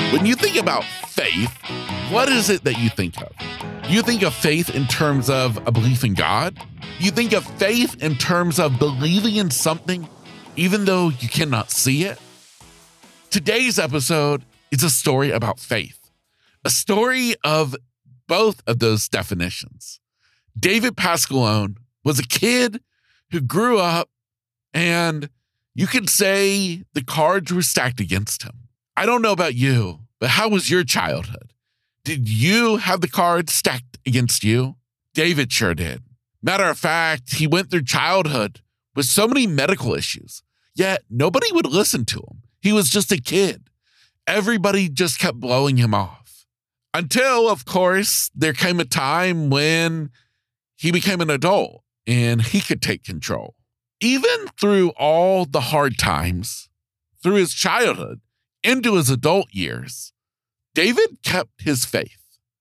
When you think about faith, what is it that you think of? You think of faith in terms of a belief in God? You think of faith in terms of believing in something even though you cannot see it? Today's episode is a story about faith, a story of both of those definitions. David Pasqualone was a kid who grew up and you could say the cards were stacked against him. I don't know about you, but how was your childhood? Did you have the cards stacked against you? David sure did. Matter of fact, he went through childhood with so many medical issues, yet nobody would listen to him. He was just a kid. Everybody just kept blowing him off. Until, of course, there came a time when he became an adult and he could take control. Even through all the hard times, through his childhood, into his adult years, David kept his faith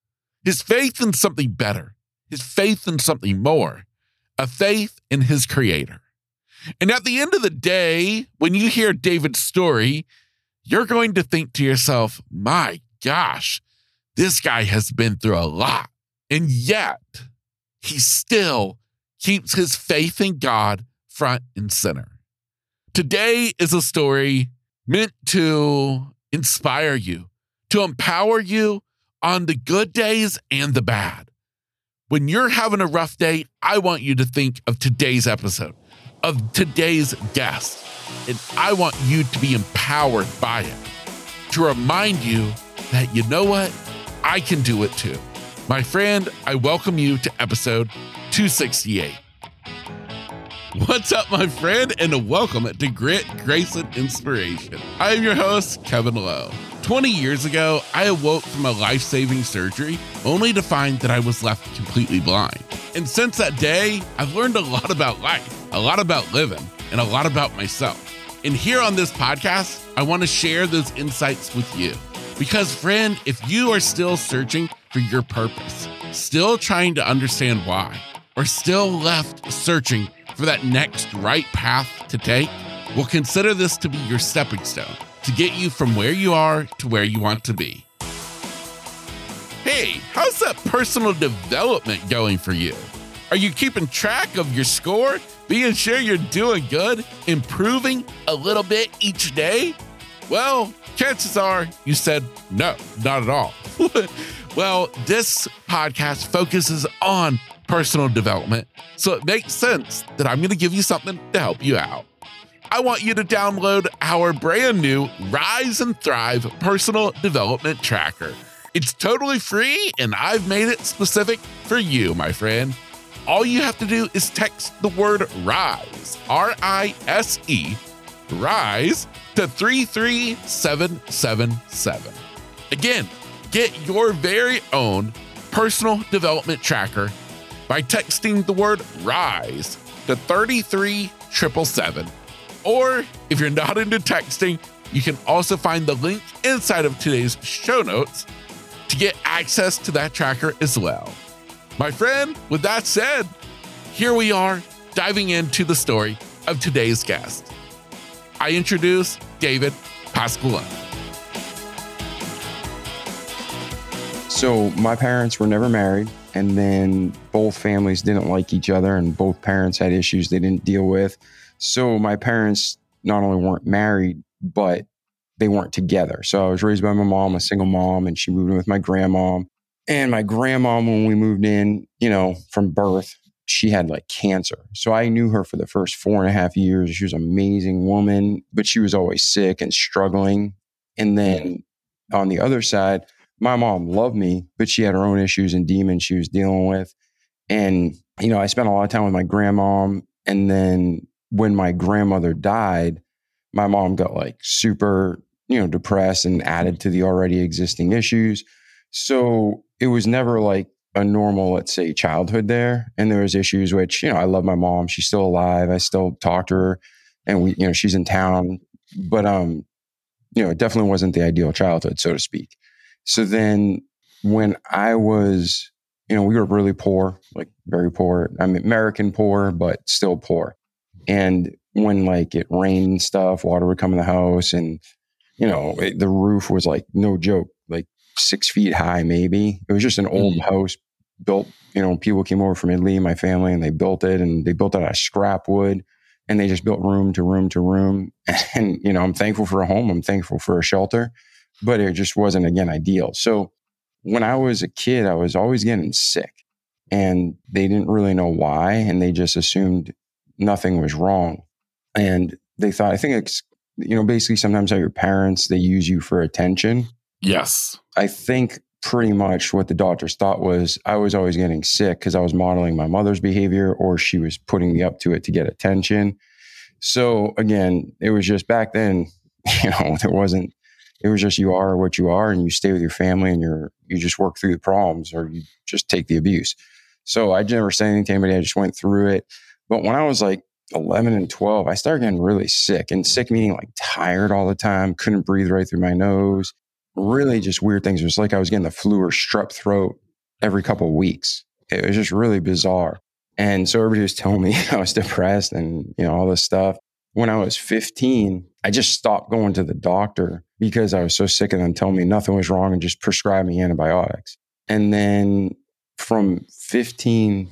in something better, his faith in something more, a faith in his creator. And at the end of the day, when you hear David's story, you're going to think to yourself, my gosh, this guy has been through a lot. And yet, he still keeps his faith in God front and center. Today is a story meant to inspire you, to empower you on the good days and the bad. When you're having a rough day, I want you to think of today's episode, of today's guest, and I want you to be empowered by it, to remind you that, you know what, I can do it too. My friend, I welcome you to episode 268. What's up, my friend, and welcome to Grit, Grace, and Inspiration. I am your host, Kevin Lowe. 20 years ago, I awoke from a life-saving surgery only to find that I was left completely blind. And since that day, I've learned a lot about life, a lot about living, and a lot about myself. And here on this podcast, I want to share those insights with you. Because, friend, if you are still searching for your purpose, still trying to understand why, or still left searching for that next right path to take, well, consider this to be your stepping stone to get you from where you are to where you want to be. Hey, how's that personal development going for you? Are you keeping track of your score, being sure you're doing good, improving a little bit each day? Well, chances are you said no, not at all. Well, this podcast focuses on personal development, so it makes sense that I'm going to give you something to help you out. I want you to download our brand new Rise and Thrive Personal Development Tracker. It's totally free, and I've made it specific for you, my friend. All you have to do is text the word RISE, R-I-S-E, RISE, to 33777. Again, get your very own personal development tracker by texting the word RISE to 33777. Or if you're not into texting, you can also find the link inside of today's show notes to get access to that tracker as well. My friend, with that said, here we are diving into the story of today's guest. I introduce David Pasqualone. So my parents were never married, and then both families didn't like each other, and both parents had issues they didn't deal with. So my parents not only weren't married, but they weren't together. So I was raised by my mom, a single mom, and she moved in with my grandma. And my grandma, when we moved in, from birth, she had like cancer. So I knew her for the first 4.5 years. She was an amazing woman, but she was always sick and struggling. And then on the other side, my mom loved me, but she had her own issues and demons she was dealing with. And, I spent a lot of time with my grandma. And then when my grandmother died, my mom got like super, depressed and added to the already existing issues. So it was never like a normal, let's say, childhood there. And there was issues which, I love my mom. She's still alive. I still talk to her and we, she's in town, but, it definitely wasn't the ideal childhood, so to speak. So then when I was, we were really poor, like very poor. I mean, American poor, but still poor. And when like it rained and stuff, water would come in the house and The roof was like, no joke, like 6 feet high, maybe. It was just an old house built, people came over from Italy, my family, and they built it out of scrap wood, and they just built room to room to room. And, I'm thankful for a home. I'm thankful for a shelter, but it just wasn't, again, ideal. So when I was a kid, I was always getting sick, and they didn't really know why. And they just assumed nothing was wrong. And they thought, I think it's, basically sometimes how your parents, they use you for attention. Yes. I think pretty much what the doctors thought was I was always getting sick because I was modeling my mother's behavior, or she was putting me up to it to get attention. So again, it was just back then, it was just, you are what you are, and you stay with your family, and you just work through the problems, or you just take the abuse. So I never said anything to anybody. I just went through it. But when I was like 11 and 12, I started getting really sick, and sick meaning like tired all the time, couldn't breathe right through my nose, really just weird things. It was like I was getting the flu or strep throat every couple of weeks. It was just really bizarre. And so everybody was telling me I was depressed and, all this stuff. When I was 15, I just stopped going to the doctor because I was so sick of them telling me nothing was wrong and just prescribed me antibiotics. And then from 15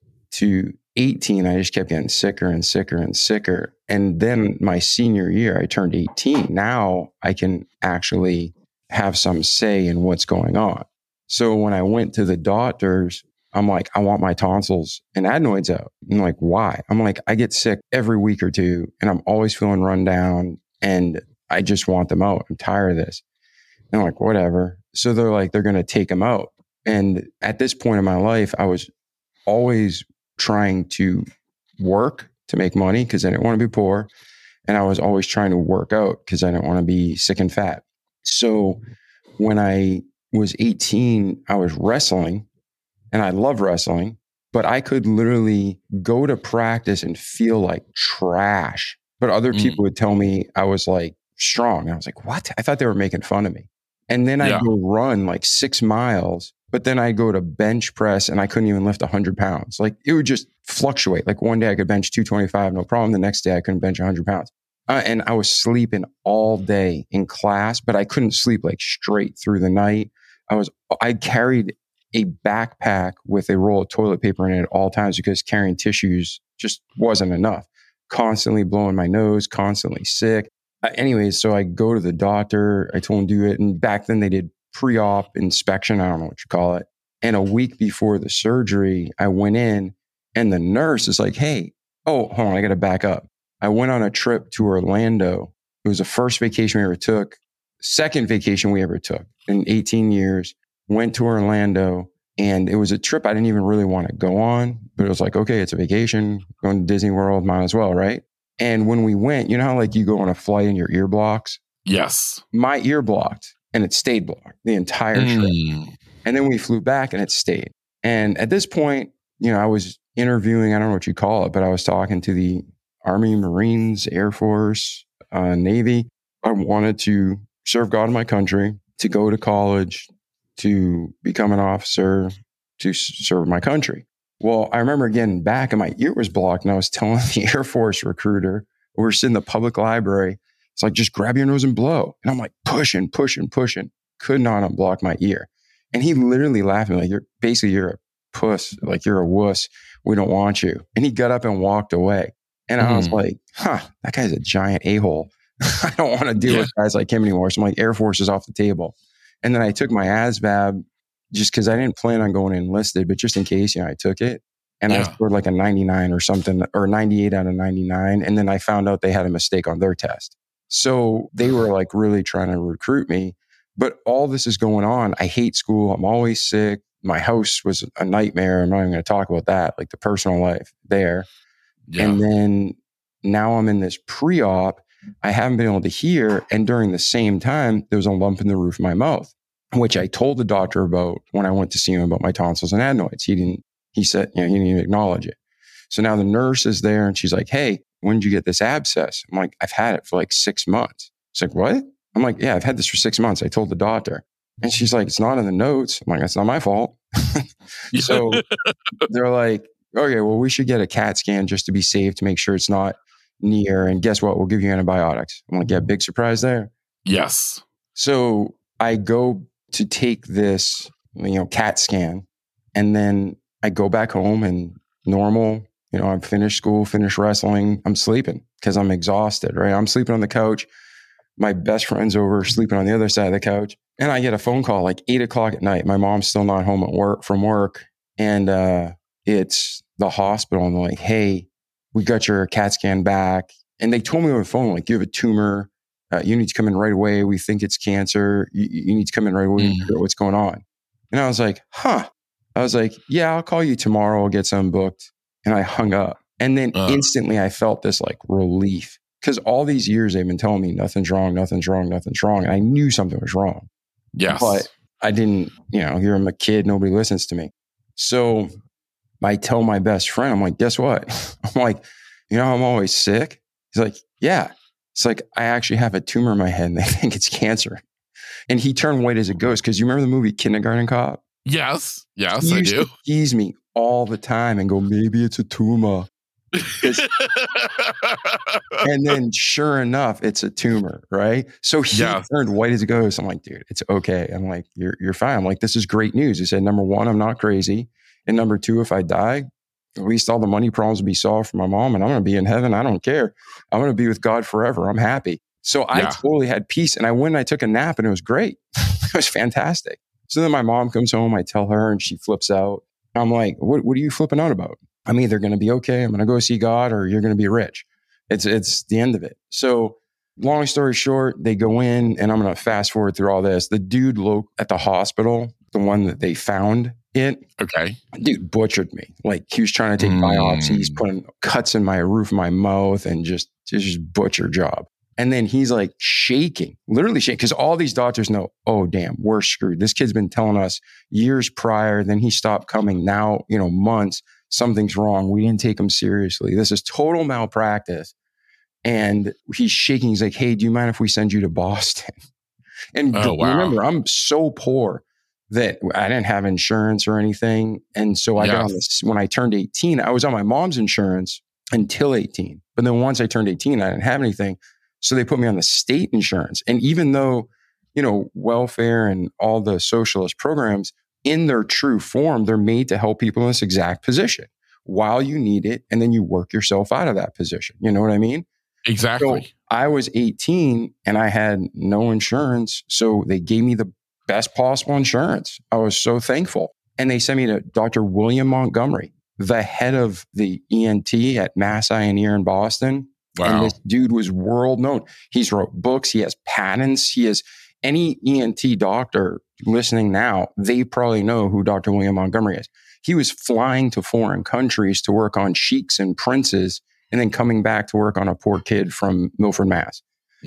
to 18, I just kept getting sicker and sicker and sicker. And then my senior year, I turned 18. Now I can actually have some say in what's going on. So when I went to the doctors, I'm like, I want my tonsils and adenoids out. I'm like, why? I'm like, I get sick every week or two, and I'm always feeling run down, and I just want them out. I'm tired of this. And I'm like, whatever. So they're like, they're going to take them out. And at this point in my life, I was always trying to work to make money because I didn't want to be poor. And I was always trying to work out because I didn't want to be sick and fat. So when I was 18, I was wrestling, and I love wrestling, but I could literally go to practice and feel like trash. But other people would tell me I was like strong. And I was like, what? I thought they were making fun of me. And then I'd go run like 6 miles, but then I'd go to bench press and I couldn't even lift 100 pounds. Like it would just fluctuate. Like one day I could bench 225, no problem. The next day I couldn't bench 100 pounds. And I was sleeping all day in class, but I couldn't sleep like straight through the night. I carried a backpack with a roll of toilet paper in it at all times because carrying tissues just wasn't enough. Constantly blowing my nose, constantly sick. Anyways, so I go to the doctor. I told him to do it. And back then they did pre-op inspection. I don't know what you call it. And a week before the surgery, I went in, and the nurse is like, hey, hold on, I got to back up. I went on a trip to Orlando. It was the first vacation we ever took, second vacation we ever took in 18 years. Went to Orlando, and it was a trip I didn't even really want to go on, but it was like, okay, it's a vacation, going to Disney World, might as well, right? And when we went, you know how like you go on a flight and your ear blocks? Yes. My ear blocked, and it stayed blocked the entire trip. And then we flew back, and it stayed. And at this point, I was interviewing, I don't know what you call it, but I was talking to the Army, Marines, Air Force, Navy. I wanted to serve God in my country, to go to college, to become an officer, to serve my country. Well, I remember getting back and my ear was blocked, and I was telling the Air Force recruiter, we were sitting in the public library. It's like, just grab your nose and blow. And I'm like, pushing. Could not unblock my ear. And he literally laughed at me like, you're a puss, like you're a wuss. We don't want you. And he got up and walked away. And I was like, that guy's a giant a-hole. I don't want to deal with guys like him anymore. So I'm like, Air Force is off the table. And then I took my ASVAB just because I didn't plan on going enlisted, but just in case, I took it. And I scored like a 99 or something, or 98 out of 99. And then I found out they had a mistake on their test. So they were like really trying to recruit me. But all this is going on. I hate school. I'm always sick. My house was a nightmare. I'm not even going to talk about that, like the personal life there. Yeah. And then now I'm in this pre-op. I haven't been able to hear. And during the same time, there was a lump in the roof of my mouth, which I told the doctor about when I went to see him about my tonsils and adenoids. He said, he didn't even acknowledge it. So now the nurse is there and she's like, hey, when did you get this abscess? I'm like, I've had it for like 6 months. She's like, what? I'm like, yeah, I've had this for 6 months. I told the doctor. And she's like, it's not in the notes. I'm like, that's not my fault. So they're like, okay, well, we should get a CAT scan just to be safe, to make sure it's not near. And guess what? We'll give you antibiotics. I'm like, yeah, big surprise there. Yes. So I go to take this, CAT scan, and then I go back home and normal, I've finished school, finished wrestling. I'm sleeping because I'm exhausted, right? I'm sleeping on the couch. My best friend's over sleeping on the other side of the couch. And I get a phone call like 8 o'clock at night. My mom's still not home from work. And it's the hospital. And they're like, hey, we got your CAT scan back. And they told me on the phone, like, you have a tumor. You need to come in right away. We think it's cancer. You need to come in right away. Mm. What's going on? And I was like, I was like, yeah, I'll call you tomorrow. I'll get some booked. And I hung up. And then instantly I felt this like relief. Because all these years they've been telling me nothing's wrong, nothing's wrong, nothing's wrong. And I knew something was wrong. Yes. But I didn't, here I'm a kid, nobody listens to me. So I tell my best friend, I'm like, guess what? I'm like, I'm always sick. He's like, yeah. It's like, I actually have a tumor in my head and they think it's cancer. And he turned white as a ghost. Because you remember the movie Kindergarten Cop? Yes, He I used do. to tease me all the time and go, maybe it's a tumor. And then sure enough, it's a tumor, right? So he turned white as a ghost. I'm like, dude, it's okay. I'm like, you're fine. I'm like, this is great news. He said, number one, I'm not crazy. And number two, if I die, at least all the money problems will be solved for my mom and I'm going to be in heaven. I don't care. I'm going to be with God forever. I'm happy. So I totally had peace. And I went and I took a nap and it was great. It was fantastic. So then my mom comes home. I tell her and she flips out. I'm like, what are you flipping out about? I'm either going to be okay. I'm going to go see God or you're going to be rich. It's the end of it. So long story short, they go in and I'm going to fast forward through all this. The dude at the hospital, the one that they found it. Okay. Dude butchered me. Like he was trying to take biopsies, putting cuts in my roof of my mouth and just butcher job. And then he's like shaking, literally shaking. Because all these doctors know, oh, damn, we're screwed. This kid's been telling us years prior. Then he stopped coming. Now, months, something's wrong. We didn't take him seriously. This is total malpractice. And he's shaking. He's like, hey, do you mind if we send you to Boston? And remember, I'm so poor that I didn't have insurance or anything. And so I got on this, when I turned 18, I was on my mom's insurance until 18. But then once I turned 18, I didn't have anything. So they put me on the state insurance. And even though, welfare and all the socialist programs in their true form, they're made to help people in this exact position while you need it. And then you work yourself out of that position. You know what I mean? Exactly. So I was 18 and I had no insurance. So they gave me the best possible insurance. I was so thankful. And they sent me to Dr. William Montgomery, the head of the ENT at Mass Eye and Ear in Boston. Wow. And this dude was world known. He's wrote books. He has patents. He has any ENT doctor listening now, they probably know who Dr. William Montgomery is. He was flying to foreign countries to work on sheiks and princes and then coming back to work on a poor kid from Milford, Mass.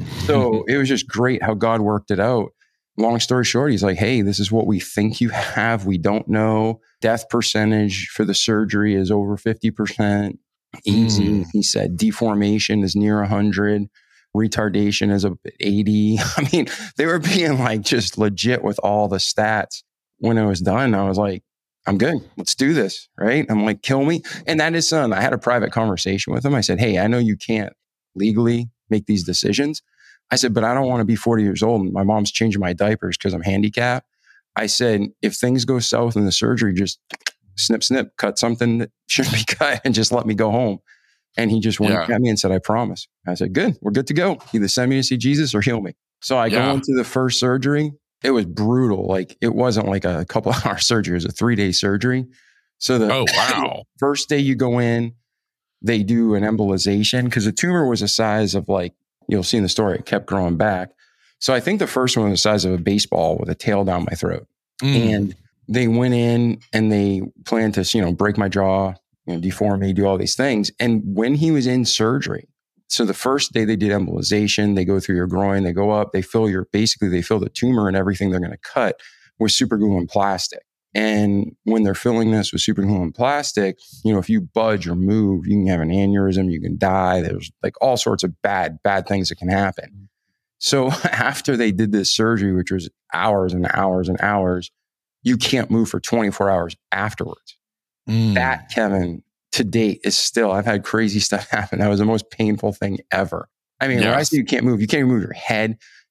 So it was just great how God worked it out. Long story short, he's like, hey, this is what we think you have. We don't know. Death percentage for the surgery is over 50%. Easy. He said deformation is near 100. Retardation is 80. I mean, they were being like just legit with all the stats. When it was done, I was like, I'm good. Let's do this. Right. I'm like, kill me. And that is something. I had a private conversation with him. I said, hey, I know you can't legally make these decisions. I said, but I don't want to be 40 years old and my mom's changing my diapers because I'm handicapped. I said, if things go south in the surgery, just snip, cut something that shouldn't be cut and just let me go home. And he just winked at me and said, I promise. I said, good, we're good to go. Either send me to see Jesus or heal me. So I go into the first surgery. It was brutal. Like it wasn't like a couple hour surgery. It was a 3-day surgery. So the first day you go in, they do an embolization because the tumor was the size of like, you'll see in the story, it kept growing back. So I think the first one was the size of a baseball with a tail down my throat. And they went in and they planned to, break my jaw, deform me, do all these things. And when he was in surgery, so the first day they did embolization, they go through your groin, they go up, they fill the tumor and everything they're going to cut with super glue and plastic. And when they're filling this with super glue and plastic, if you budge or move, you can have an aneurysm, you can die. There's like all sorts of bad things that can happen. So after they did this surgery, which was hours and hours and hours, you can't move for 24 hours afterwards. That, Kevin, to date is still, I've had crazy stuff happen. That was the most painful thing ever. I mean, when I say you can't even move your head,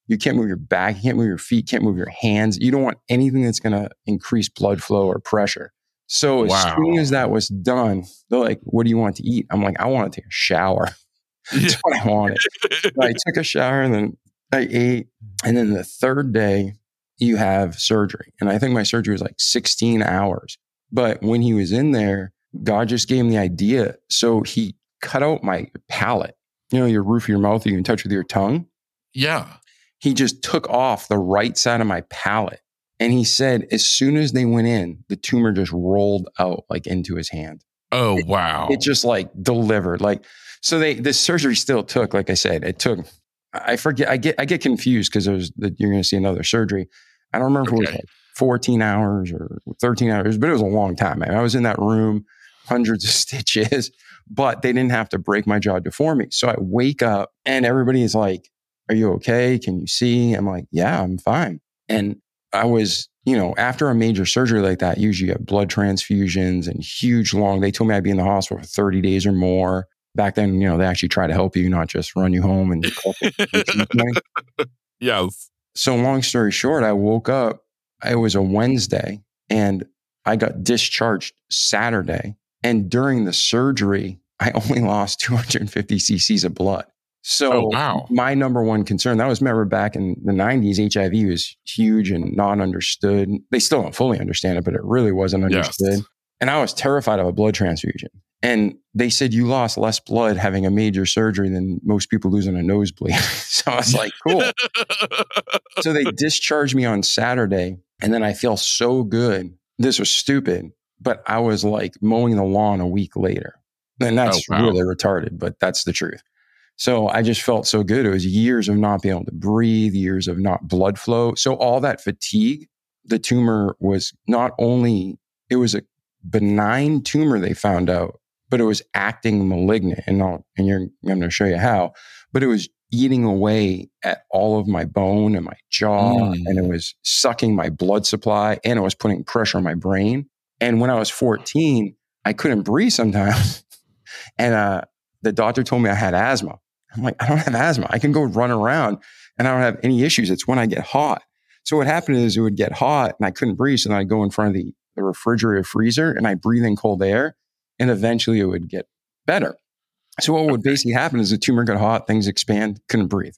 You can't move your back. You can't move your feet. Can't move your hands. You don't want anything that's going to increase blood flow or pressure. So as soon as that was done, they're like, what do you want to eat? I'm like, I want to take a shower. That's what I wanted. So I took a shower and then I ate. And then the third day, you have surgery. And I think my surgery was like 16 hours. But when he was in there, God just gave him the idea. So he cut out my palate, your roof of your mouth, you can touch with your tongue. Yeah. He just took off the right side of my palate. And he said, as soon as they went in, the tumor just rolled out like into his hand. Oh, wow. It just like delivered. So this surgery still took, like I said, I forget, I get confused because you're going to see another surgery. I don't remember if it was like 14 hours or 13 hours, but it was a long time. I was in that room, hundreds of stitches, but they didn't have to break my jaw for me. So I wake up and everybody is like, are you okay? Can you see? I'm like, yeah, I'm fine. And I was, after a major surgery like that, usually you have blood transfusions and they told me I'd be in the hospital for 30 days or more. Back then, they actually try to help you, not just run you home and Yes. So long story short, I woke up, it was a Wednesday and I got discharged Saturday. And during the surgery, I only lost 250 cc's of blood. So my number one concern, that was, remember back in the 90s, HIV was huge and not understood. They still don't fully understand it, but it really wasn't understood. Yes. And I was terrified of a blood transfusion. And they said, you lost less blood having a major surgery than most people losing a nosebleed. So I was like, cool. So they discharged me on Saturday. And then I feel so good. This was stupid, but I was like mowing the lawn a week later. And that's really retarded, but that's the truth. So I just felt so good. It was years of not being able to breathe, years of not blood flow. So all that fatigue, the tumor was it was a benign tumor they found out, but it was acting malignant. And I'm going to show you how, but it was eating away at all of my bone and my jaw, and it was sucking my blood supply, and it was putting pressure on my brain. And when I was 14, I couldn't breathe sometimes. And the doctor told me I had asthma. I'm like, I don't have asthma. I can go run around and I don't have any issues. It's when I get hot. So what happened is it would get hot and I couldn't breathe. So then I'd go in front of the refrigerator freezer and I breathe in cold air, and eventually it would get better. So what would basically happen is the tumor got hot, things expand, couldn't breathe.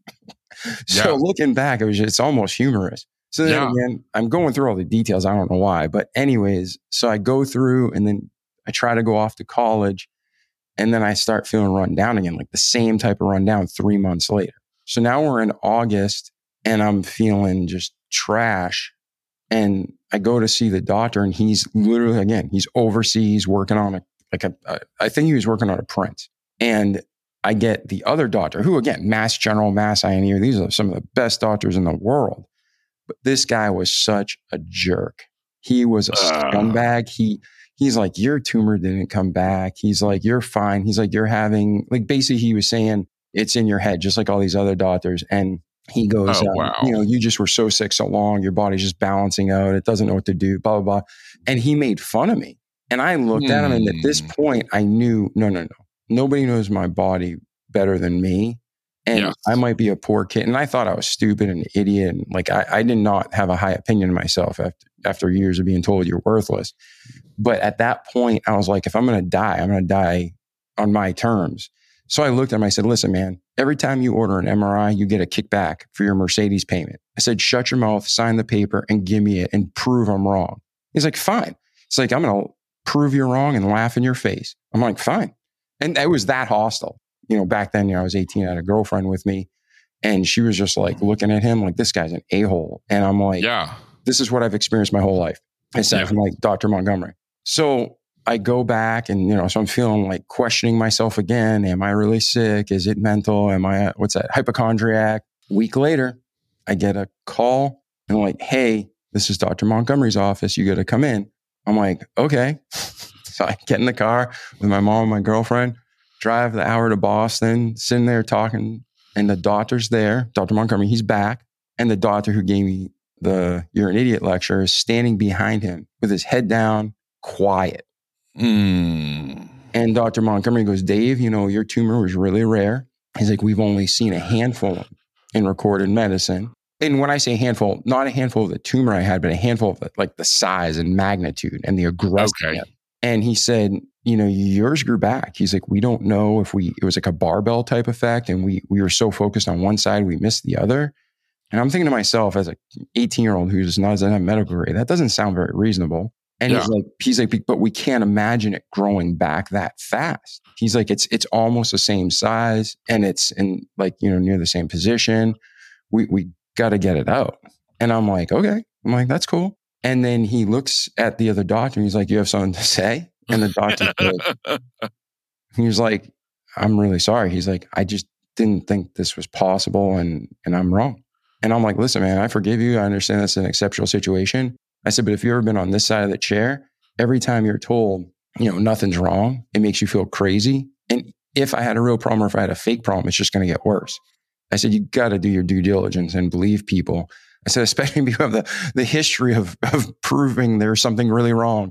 So looking back, it's almost humorous. So then again, I'm going through all the details. I don't know why, but anyways, so I go through and then I try to go off to college. And then I start feeling run down again, like the same type of run down 3 months later. So now we're in August and I'm feeling just trash. And I go to see the doctor and he's literally, again, he's overseas working on I think he was working on a print. And I get the other doctor who, again, Mass General, Mass INE, these are some of the best doctors in the world. But this guy was such a jerk. He was a scumbag. He's like, your tumor didn't come back. He's like, you're fine. He's like, you're having, like, basically he was saying it's in your head, just like all these other doctors. And he goes, you just were so sick so long. Your body's just balancing out. It doesn't know what to do, blah, blah, blah. And he made fun of me. And I looked at him, and at this point I knew, no. Nobody knows my body better than me. And I might be a poor kid. And I thought I was stupid and an idiot. And like, I did not have a high opinion of myself after years of being told you're worthless. But at that point, I was like, if I'm going to die, I'm going to die on my terms. So I looked at him, I said, listen, man, every time you order an MRI, you get a kickback for your Mercedes payment. I said, shut your mouth, sign the paper and give me it and prove I'm wrong. He's like, fine. It's like, I'm going to prove you're wrong and laugh in your face. I'm like, fine. And it was that hostile. Back then, I was 18, I had a girlfriend with me, and she was just like looking at him like, this guy's an a-hole. And I'm like, this is what I've experienced my whole life. Aside from like Dr. Montgomery. So I go back and, so I'm feeling like questioning myself again. Am I really sick? Is it mental? Am I, hypochondriac? Week later, I get a call and I'm like, hey, this is Dr. Montgomery's office. You got to come in. I'm like, okay. So I get in the car with my mom and my girlfriend, drive the hour to Boston, sitting there talking, and the doctor's there. Dr. Montgomery, he's back. And the doctor who gave me the You're an Idiot lecture is standing behind him with his head down, quiet. And Dr. Montgomery goes, Dave, your tumor was really rare. He's like, we've only seen a handful in recorded medicine. And when I say handful, not a handful of the tumor I had, but a handful of like the size and magnitude and the aggressiveness. Okay. And he said, yours grew back. He's like, we don't know if it was like a barbell type effect. And we were so focused on one side, we missed the other. And I'm thinking to myself as an 18-year-old who doesn't have medical degree, that doesn't sound very reasonable. And he's like, but we can't imagine it growing back that fast. He's like, it's almost the same size and it's in like, near the same position. We got to get it out. And I'm like, okay. I'm like, that's cool. And then he looks at the other doctor and he's like, you have something to say? And the doctor said, he was like, I'm really sorry. He's like, I just didn't think this was possible and I'm wrong. And I'm like, listen, man, I forgive you. I understand that's an exceptional situation. I said, but if you've ever been on this side of the chair, every time you're told, nothing's wrong, it makes you feel crazy. And if I had a real problem or if I had a fake problem, it's just going to get worse. I said, you got to do your due diligence and believe people. I said, especially if you have the history of proving there's something really wrong.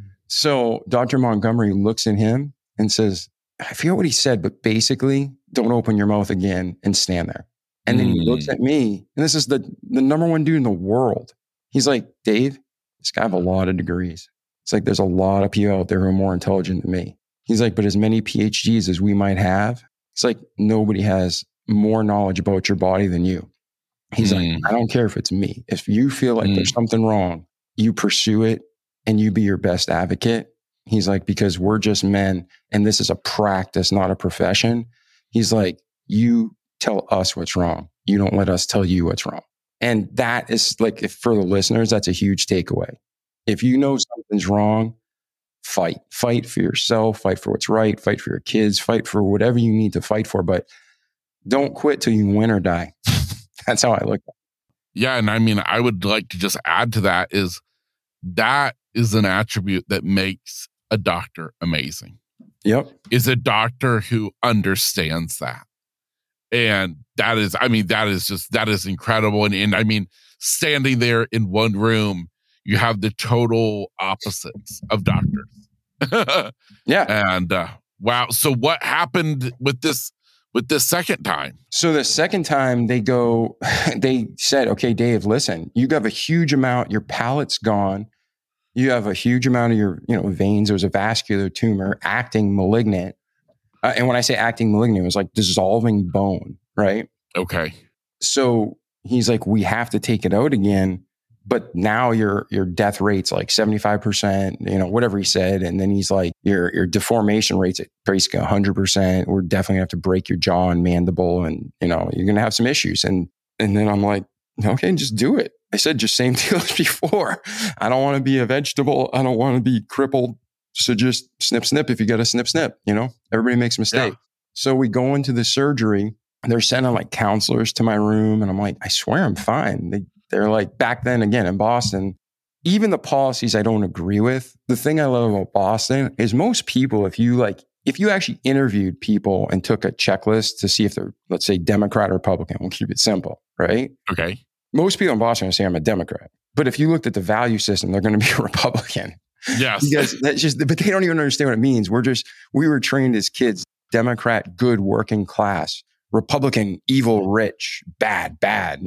So Dr. Montgomery looks at him and says, I forget what he said, but basically, don't open your mouth again and stand there. And then he looks at me, and this is the number one dude in the world. He's like, Dave, this guy have a lot of degrees. It's like, there's a lot of people out there who are more intelligent than me. He's like, but as many PhDs as we might have, it's like nobody has more knowledge about your body than you. He's like, I don't care if it's me. If you feel like there's something wrong, you pursue it and you be your best advocate. He's like, because we're just men and this is a practice, not a profession. He's like, you tell us what's wrong. You don't let us tell you what's wrong. And that is like, if for the listeners, that's a huge takeaway. If you know something's wrong, fight for yourself, fight for what's right, fight for your kids, fight for whatever you need to fight for, but don't quit till you win or die. That's how I look at it. Yeah. And I mean, I would like to just add to that is an attribute that makes a doctor amazing. Yep. Is a doctor who understands that. And that is incredible. And I mean, standing there in one room, you have the total opposites of doctors. Yeah. And wow. So what happened with this second time? So the second time they said, okay, Dave, listen, you have a huge amount, your palate's gone. You have a huge amount of your, veins. There was a vascular tumor acting malignant. And when I say acting malignant, it was like dissolving bone, right? Okay. So he's like, we have to take it out again. But now your death rate's like 75%, whatever he said. And then he's like, your deformation rate's at basically 100%. We're definitely gonna have to break your jaw and mandible and, you're going to have some issues. And then I'm like, okay, just do it. I said, just same deal as before. I don't want to be a vegetable. I don't want to be crippled. So just snip. If you got to snip. Everybody makes mistakes. Yeah. So we go into the surgery. They're sending like counselors to my room. And I'm like, I swear I'm fine. They're like, back then, again, in Boston, even the policies I don't agree with. The thing I love about Boston is most people, if you actually interviewed people and took a checklist to see if they're, let's say, Democrat or Republican, we'll keep it simple, right? Okay. Most people in Boston are saying I'm a Democrat. But if you looked at the value system, they're going to be a Republican. Yes. Because but they don't even understand what it means. We were trained as kids, Democrat, good, working class, Republican, evil, rich, bad,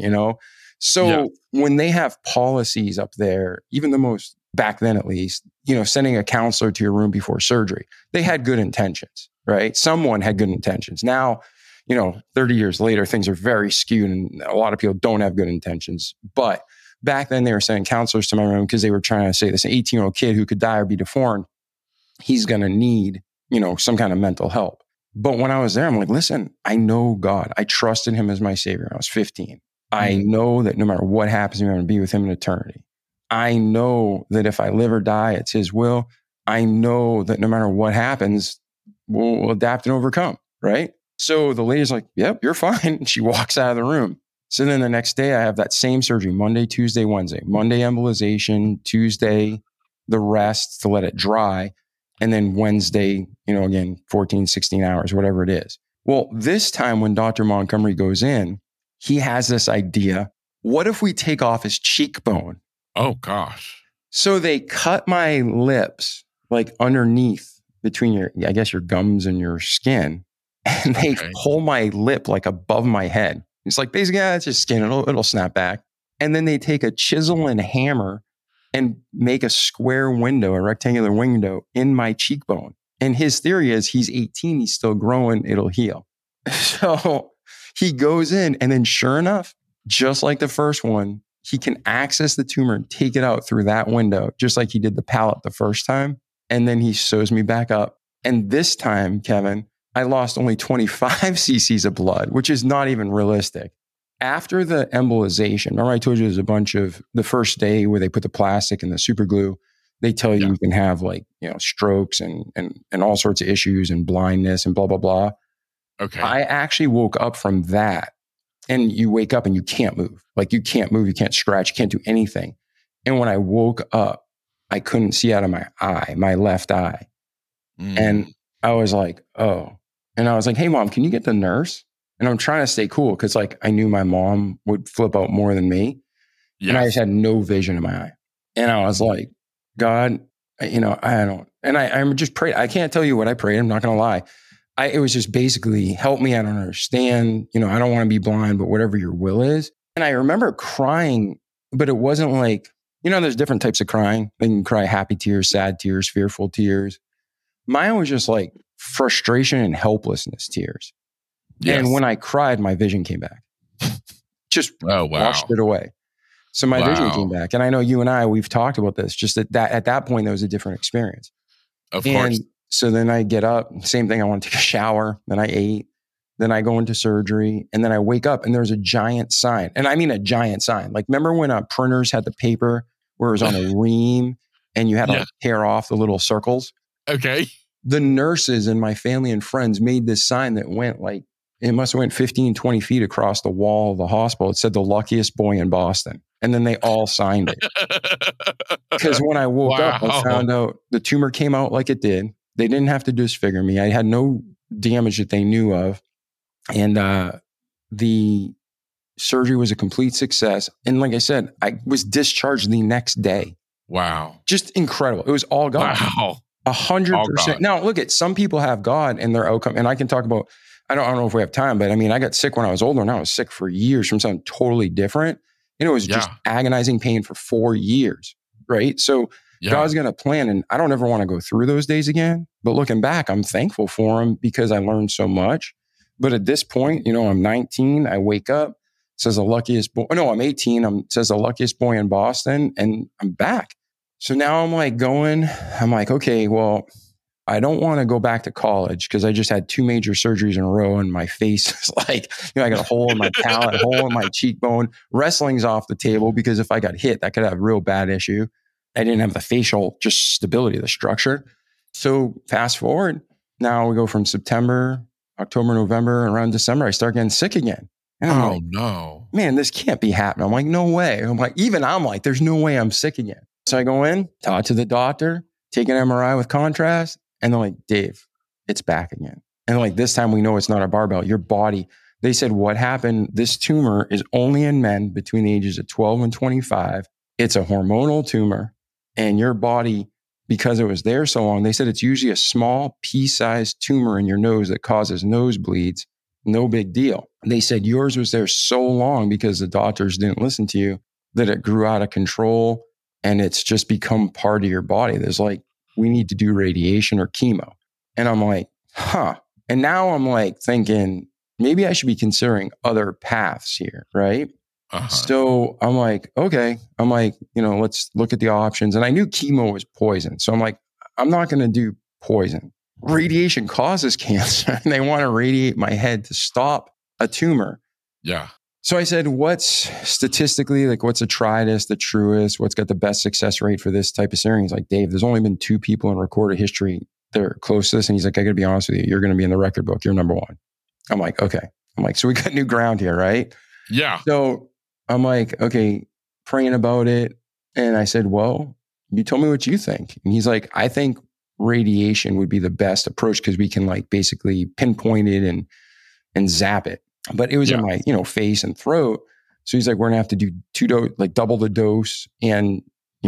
So when they have policies up there, even the most, back then at least, sending a counselor to your room before surgery, they had good intentions, right? Someone had good intentions. Now, 30 years later, things are very skewed and a lot of people don't have good intentions. But back then they were sending counselors to my room because they were trying to say this 18-year-old kid who could die or be deformed, he's going to need, some kind of mental help. But when I was there, I'm like, listen, I know God. I trusted him as my savior. I was 15. I know that no matter what happens, I'm going to be with him in eternity. I know that if I live or die, it's his will. I know that no matter what happens, we'll adapt and overcome, right? So the lady's like, yep, you're fine. And she walks out of the room. So then the next day I have that same surgery, Monday, Tuesday, Wednesday. Monday embolization, Tuesday, the rest to let it dry. And then Wednesday, again, 14, 16 hours, whatever it is. Well, this time when Dr. Montgomery goes in, he has this idea. What if we take off his cheekbone? Oh, gosh. So they cut my lips, like underneath between your gums and your skin. And they pull my lip like above my head. It's like, basically, it's just skin. It'll snap back. And then they take a chisel and hammer and make a square window, a rectangular window in my cheekbone. And his theory is he's 18, he's still growing, it'll heal. So he goes in, and then sure enough, just like the first one, he can access the tumor and take it out through that window, just like he did the palate the first time. And then he sews me back up. And this time, Kevin, I lost only 25 cc's of blood, which is not even realistic. After the embolization, remember I told you there's a bunch of the first day where they put the plastic and the super glue, they tell you you can have strokes and all sorts of issues and blindness and blah, blah, blah. Okay. I actually woke up from that, and you wake up and you can't move. Like you can't move, you can't scratch, you can't do anything. And when I woke up, I couldn't see out of my eye, my left eye. And I was like, oh. And I was like, hey, Mom, can you get the nurse? And I'm trying to stay cool because I knew my mom would flip out more than me. Yes. And I just had no vision in my eye. And I was like, God, I don't. And I just prayed. I can't tell you what I prayed. I'm not going to lie. It was just basically, help me. I don't understand. I don't want to be blind, but whatever your will is. And I remember crying, but it wasn't like, there's different types of crying. You can cry happy tears, sad tears, fearful tears. Mine was just like frustration and helplessness tears. Yes. And when I cried, my vision came back. Just washed it away. So my vision came back. And I know you and I, we've talked about this, just that at that point, that was a different experience. Of course. So then I get up, same thing. I want to take a shower. Then I ate. Then I go into surgery. And then I wake up and there's a giant sign. And I mean a giant sign. Like, remember when printers had the paper where it was on a ream and you had to tear off the little circles? Okay. The nurses and my family and friends made this sign that went it must have went 15, 20 feet across the wall of the hospital. It said the luckiest boy in Boston. And then they all signed it. Because when I woke up, I found out the tumor came out like it did. They didn't have to disfigure me. I had no damage that they knew of. And the surgery was a complete success. And like I said, I was discharged the next day. Wow. Just incredible. It was all God. Wow. 100%. Now, look at some people have God and their outcome. And I can talk about, I don't know if we have time, but I mean, I got sick when I was older and I was sick for years from something totally different. And it was just agonizing pain for 4 years. Right. So God's got a plan, and I don't ever want to go through those days again. But looking back, I'm thankful for him because I learned so much. But at this point, I'm 19. I wake up, says the luckiest boy. No, I'm 18. Says the luckiest boy in Boston, and I'm back. So now I'm like, okay, well, I don't want to go back to college because I just had 2 major surgeries in a row, and my face is like, I got a hole in my palate, a hole in my cheekbone. Wrestling's off the table because if I got hit, that could have a real bad issue. I didn't have the facial, just stability, the structure. So fast forward, now we go from September, October, November, around December, I start getting sick again. And I'm like, no, man, this can't be happening. I'm like, no way. I'm like, there's no way I'm sick again. So I go in, talk to the doctor, take an MRI with contrast. And they're like, Dave, it's back again. And like, this time we know it's not a barbell. Your body, they said, what happened? This tumor is only in men between the ages of 12 and 25. It's a hormonal tumor. And your body, because it was there so long, they said it's usually a small pea-sized tumor in your nose that causes nosebleeds. No big deal. They said yours was there so long because the doctors didn't listen to you that it grew out of control and it's just become part of your body. There's like, we need to do radiation or chemo. And I'm like, huh. And now I'm like thinking, maybe I should be considering other paths here, right? Uh-huh. So I'm like, okay. I'm like, let's look at the options. And I knew chemo was poison. So I'm like, I'm not going to do poison. Radiation causes cancer. And they want to radiate my head to stop a tumor. Yeah. So I said, what's statistically, what's the triedest, the truest, what's got the best success rate for this type of scenario? He's like, Dave, there's only been 2 people in recorded history that are close to this. And he's like, I got to be honest with you. You're going to be in the record book. You're number 1. I'm like, okay. I'm like, so we got new ground here, right? Yeah. So I'm like, okay, praying about it. And I said, well, you tell me what you think. And he's like, I think radiation would be the best approach because we can basically pinpoint it and zap it. But it was in my, face and throat. So he's like, we're gonna have to do 2 dose, double the dose and,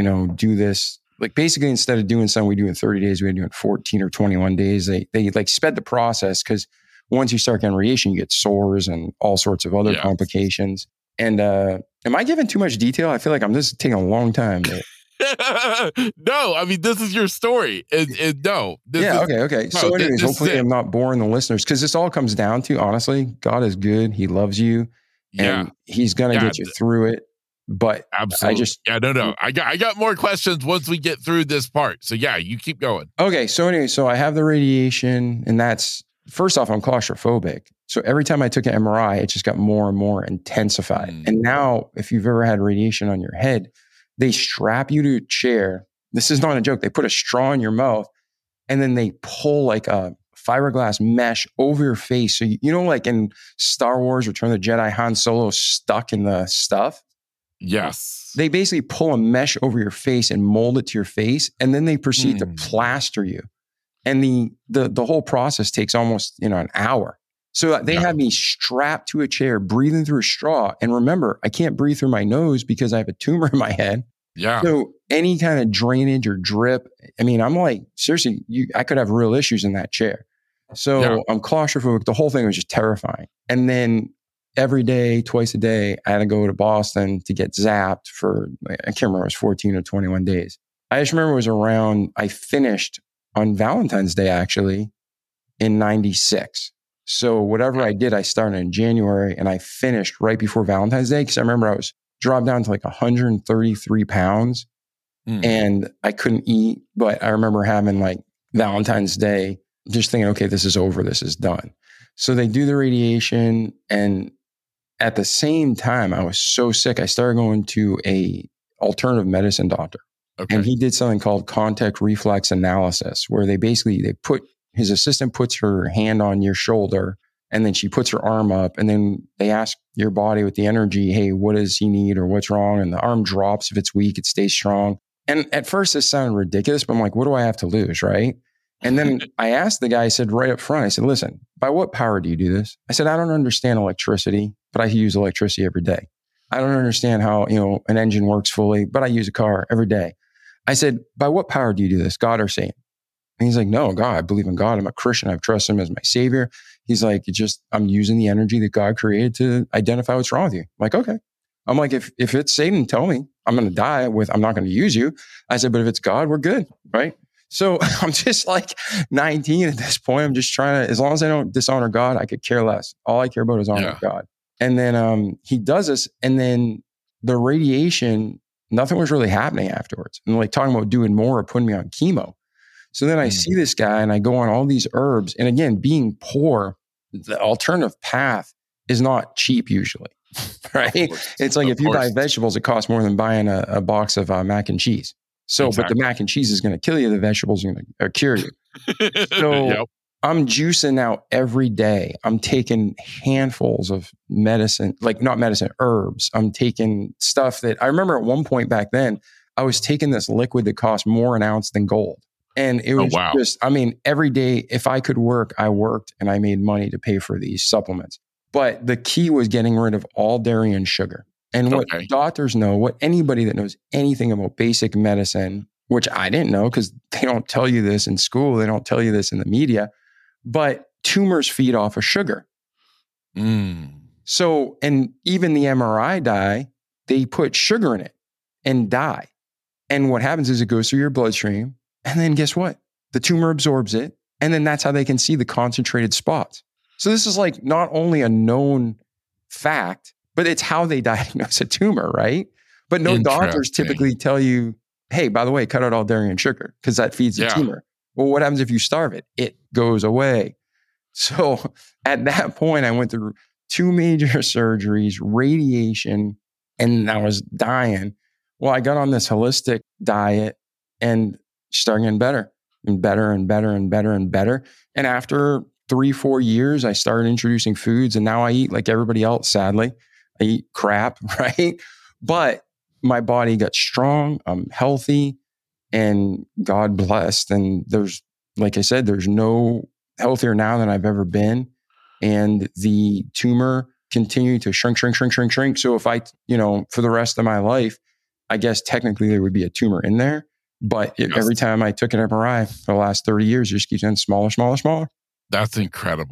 do this. Basically instead of doing something we do in 30 days, we do it in 14 or 21 days. They sped the process because once you start getting radiation, you get sores and all sorts of other complications. And am I giving too much detail? I feel like I'm just taking a long time. No, I mean, this is your story. No. Okay. So anyways, hopefully I'm not boring the listeners, because this all comes down to, honestly, God is good. He loves you. And he's going to get you through it. But absolutely. I got more questions once we get through this part. So you keep going. Okay. So anyway, so I have the radiation, and that's, first off, I'm claustrophobic. So every time I took an MRI, it just got more and more intensified. And now, if you've ever had radiation on your head, they strap you to a chair. This is not a joke. They put a straw in your mouth, and then they pull like a fiberglass mesh over your face. So, like in Star Wars, Return of the Jedi, Han Solo stuck in the stuff. Yes. They basically pull a mesh over your face and mold it to your face, and then they proceed to plaster you. And the whole process takes almost, an hour. So they have me strapped to a chair, breathing through a straw. And remember, I can't breathe through my nose because I have a tumor in my head. Yeah. So any kind of drainage or drip, I mean, I'm like, seriously, I could have real issues in that chair. So I'm claustrophobic. The whole thing was just terrifying. And then every day, twice a day, I had to go to Boston to get zapped for, I can't remember, it was 14 or 21 days. I just remember it was I finished on Valentine's Day, actually, in 96. So whatever I did, I started in January and I finished right before Valentine's Day, because I remember I was dropped down to like 133 pounds and I couldn't eat. But I remember having like Valentine's Day, just thinking, okay, this is over. This is done. So they do the radiation. And at the same time, I was so sick, I started going to a alternative medicine doctor. Okay. And he did something called contact reflex analysis, where his assistant puts her hand on your shoulder, and then she puts her arm up, and then they ask your body with the energy, hey, what does he need or what's wrong? And the arm drops. If it's weak, it stays strong. And at first this sounded ridiculous, but I'm like, what do I have to lose, right? And then I asked the guy, I said right up front, I said, listen, by what power do you do this? I said, I don't understand electricity, but I use electricity every day. I don't understand how, an engine works fully, but I use a car every day. I said, by what power do you do this, God or Satan? And he's like, no, God, I believe in God. I'm a Christian. I've trusted him as my savior. He's like, I'm using the energy that God created to identify what's wrong with you. I'm like, okay. I'm like, if it's Satan, tell me. I'm going to die I'm not going to use you. I said, but if it's God, we're good, right? So I'm just like 19 at this point. I'm just trying to, as long as I don't dishonor God, I could care less. All I care about is honoring God. And then he does this, and then the radiation, nothing was really happening afterwards. And like talking about doing more or putting me on chemo. So then I see this guy and I go on all these herbs. And again, being poor, the alternative path is not cheap usually, right? It's like if you buy vegetables, it costs more than buying a box of mac and cheese. So, exactly. But the mac and cheese is going to kill you. The vegetables are going to cure you. So I'm juicing out every day. I'm taking handfuls of medicine, like not medicine, herbs. I'm taking stuff that I remember at one point back then, I was taking this liquid that cost more an ounce than gold. And it was just, every day, if I could work, I worked and I made money to pay for these supplements. But the key was getting rid of all dairy and sugar. And what doctors know, what anybody that knows anything about basic medicine, which I didn't know because they don't tell you this in school, they don't tell you this in the media, but tumors feed off of sugar. So, and even the MRI dye, they put sugar in it and dye. And what happens is it goes through your bloodstream. And then guess what? The tumor absorbs it. And then that's how they can see the concentrated spots. So this is like not only a known fact, but it's how they diagnose a tumor, right? But no doctors typically tell you, hey, by the way, cut out all dairy and sugar because that feeds the tumor. Well, what happens if you starve it? It goes away. So at that point, I went through 2 major surgeries, radiation, and I was dying. Well, I got on this holistic diet and started getting better and better and better and better and better. And after 3-4 years, I started introducing foods, and now I eat like everybody else, sadly. I eat crap, right? But my body got strong. I'm healthy, and God blessed. And there's, like I said, there's no healthier now than I've ever been. And the tumor continued to shrink. So if I, for the rest of my life, I guess technically there would be a tumor in there. But every time I took an MRI for the last 30 years, it just keeps getting smaller. That's incredible.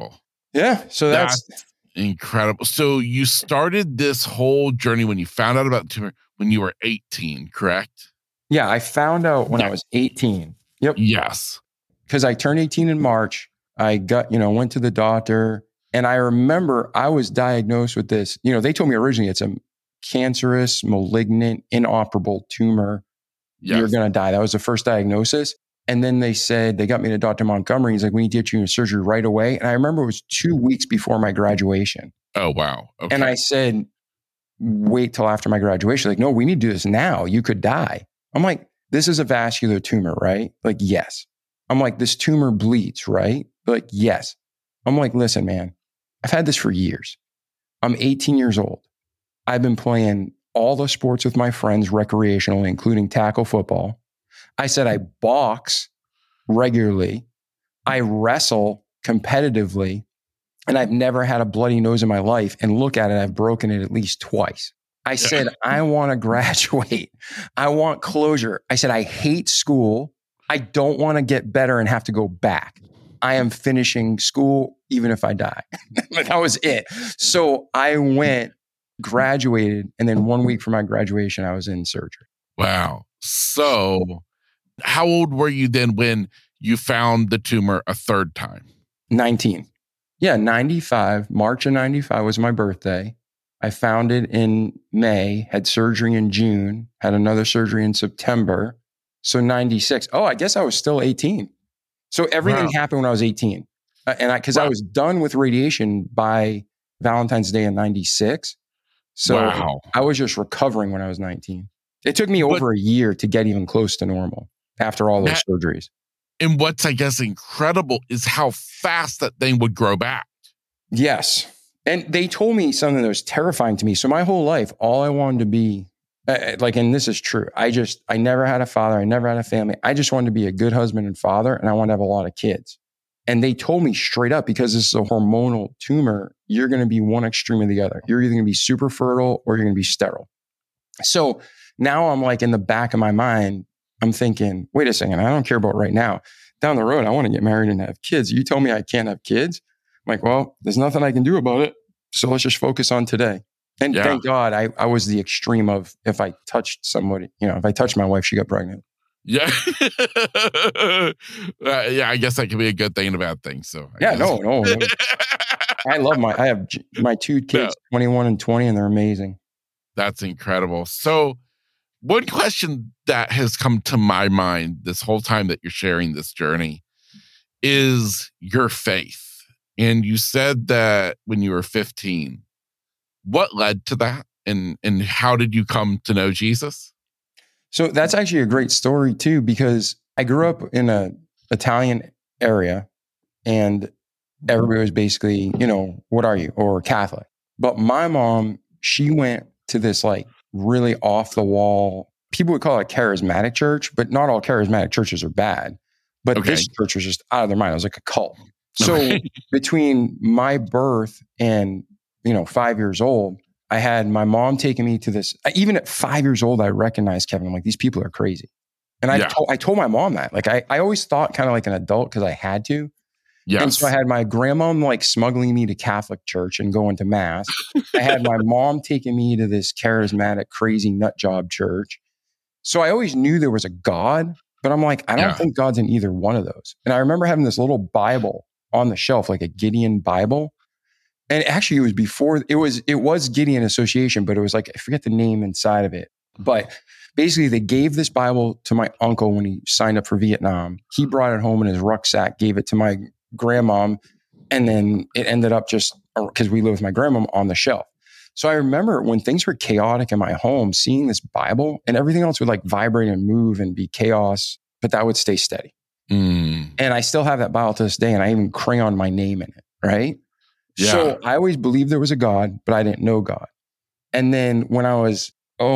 Yeah. So That's that's, incredible. So you started this whole journey when you found out about the tumor when you were 18, correct? yeah, I found out when I Yeah. was 18. Yep. Yes. Because I turned 18 in March. I got, went to the doctor. And I remember I was diagnosed with this. They told me originally it's a cancerous, malignant, inoperable tumor. You're Yes. going to die. That was the first diagnosis. And then they said, they got me to Dr. Montgomery. He's like, we need to get you in surgery right away. And I remember it was 2 weeks before my graduation. Oh, wow. And I Okay. said, wait till after my graduation. Like, no, we need to do this now. You could die. I'm like, this is a vascular tumor, right? Like, yes. I'm like, this tumor bleeds, right? Like, yes. I'm like, listen, man, I've had this for years. I'm 18 years old. I've been playing all the sports with my friends recreationally, including tackle football. I said, I box regularly. I wrestle competitively, and I've never had a bloody nose in my life. And look at it, I've broken it at least twice. I said, I want to graduate. I want closure. I said, I hate school. I don't want to get better and have to go back. I am finishing school even if I die. That was it. So I went, graduated, and then 1 week from my graduation, I was in surgery. Wow. So how old were you then when you found the tumor a third time? 19. Yeah, 95. March of 95 was my birthday. I found it in May, had surgery in June, had another surgery in September. So 96. Oh, I guess I was still 18. So everything Wow. happened when I was 18. Because I Wow. was done with radiation by Valentine's Day in 96. So Wow. I was just recovering when I was 19. It took me over a year to get even close to normal after all those surgeries. And what's, I guess, incredible is how fast that thing would grow back. Yes. And they told me something that was terrifying to me. So my whole life, all I wanted to be, and this is true. I never had a father. I never had a family. I just wanted to be a good husband and father, and I wanted to have a lot of kids. And they told me straight up, because this is a hormonal tumor, you're going to be one extreme or the other. You're either going to be super fertile or you're going to be sterile. So now I'm like, in the back of my mind, I'm thinking, wait a second, I don't care about right now. Down the road, I want to get married and have kids. You tell me I can't have kids? I'm like, well, there's nothing I can do about it. So let's just focus on today. And thank God I was the extreme of, if I touched somebody, if I touched my wife, she got pregnant. Yeah. Yeah, I guess that could be a good thing and a bad thing. So no. I have my two kids, 21 and 20, and they're amazing. That's incredible. So one question that has come to my mind this whole time that you're sharing this journey is your faith. And you said that when you were 15, what led to that? And how did you come to know Jesus? So that's actually a great story too, because I grew up in a Italian area, and everybody was basically, what are you? Or Catholic. But my mom, she went to this like really off the wall, people would call it a charismatic church, but not all charismatic churches are bad. But this church was just out of their mind. It was like a cult. So between my birth and, 5 years old, I had my mom taking me to this. Even at 5 years old, I recognized Kevin. I'm like, these people are crazy. And I told my mom that. Like, I always thought kind of like an adult because I had to. Yes. And so I had my grandma like smuggling me to Catholic church and going to mass. I had my mom taking me to this charismatic, crazy nut job church. So I always knew there was a God, but I'm like, I don't think God's in either one of those. And I remember having this little Bible on the shelf, like a Gideon Bible. And actually it was before, it was Gideon Association, but it was like, I forget the name inside of it. But basically they gave this Bible to my uncle when he signed up for Vietnam. He brought it home in his rucksack, gave it to my grandmom, and then it ended up just, because we live with my grandmom, on the shelf. So I remember when things were chaotic in my home, seeing this Bible, and everything else would like vibrate and move and be chaos, but that would stay steady. And I still have that Bible to this day, and I even crayon my name in it, right? Yeah. So I always believed there was a God, but I didn't know God. And then when I was,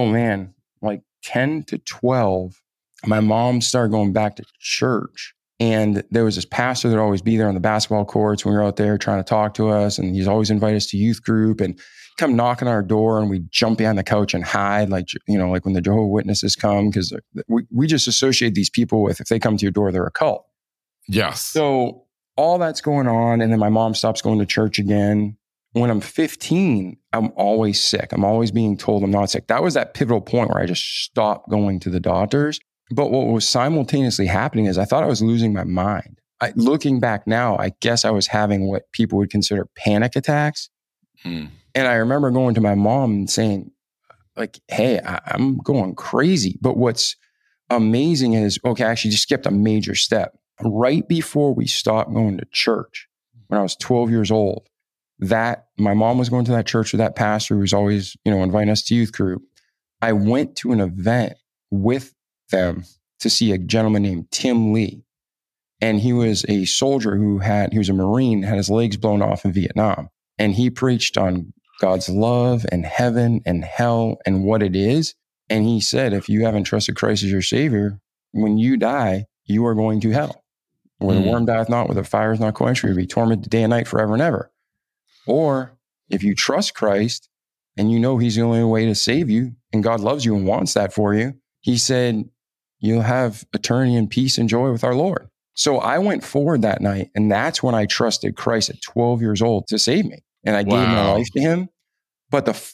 like 10 to 12, my mom started going back to church. And there was this pastor that would always be there on the basketball courts when we were out there trying to talk to us. And he's always invite us to youth group and come knocking on our door, and we jump behind the couch and hide, like when the Jehovah's Witnesses come, because we just associate these people with, if they come to your door, they're a cult. Yes. So all that's going on. And then my mom stops going to church again. When I'm 15, I'm always sick. I'm always being told I'm not sick. That was that pivotal point where I just stopped going to the doctors. But what was simultaneously happening is I thought I was losing my mind. Looking back now, I guess I was having what people would consider panic attacks. And I remember going to my mom and saying, like, hey, I'm going crazy. But what's amazing is, okay, I actually just skipped a major step. Right before we stopped going to church, when I was 12 years old, that my mom was going to that church with that pastor who was always, inviting us to youth group. I went to an event with them to see a gentleman named Tim Lee. And he was a soldier he was a Marine, had his legs blown off in Vietnam. And he preached on God's love and heaven and hell and what it is. And he said, if you haven't trusted Christ as your savior, when you die, you are going to hell. Where the worm dieth not, where the fire is not quenched, you'll be tormented day and night forever and ever. Or if you trust Christ and you know he's the only way to save you and God loves you and wants that for you, he said, you'll have eternity and peace and joy with our Lord. So I went forward that night, and that's when I trusted Christ at 12 years old to save me. And I gave my life to him. But the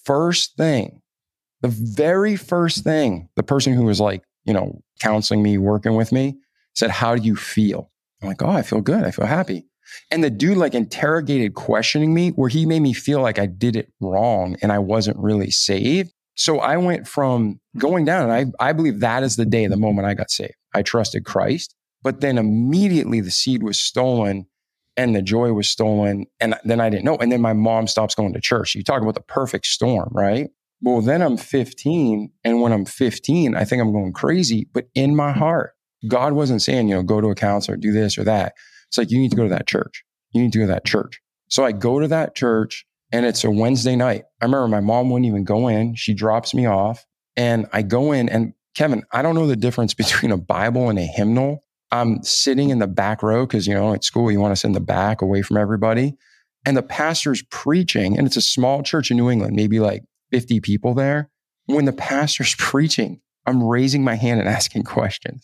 very first thing, the person who was like, counseling me, working with me, said, how do you feel? I'm like, oh, I feel good. I feel happy. And the dude like interrogated, questioning me, where he made me feel like I did it wrong and I wasn't really saved. So I went from going down, and I believe that is the moment I got saved. I trusted Christ, but then immediately the seed was stolen and the joy was stolen. And then I didn't know. And then my mom stops going to church. You talk about the perfect storm, right? Well, then I'm 15. And when I'm 15, I think I'm going crazy. But in my heart, God wasn't saying, go to a counselor, do this or that. It's like, you need to go to that church. You need to go to that church. So I go to that church, and it's a Wednesday night. I remember my mom wouldn't even go in. She drops me off, and I go in, and Kevin, I don't know the difference between a Bible and a hymnal. I'm sitting in the back row because, at school, you want to sit in the back away from everybody. And the pastor's preaching, and it's a small church in New England, maybe like 50 people there. When the pastor's preaching, I'm raising my hand and asking questions.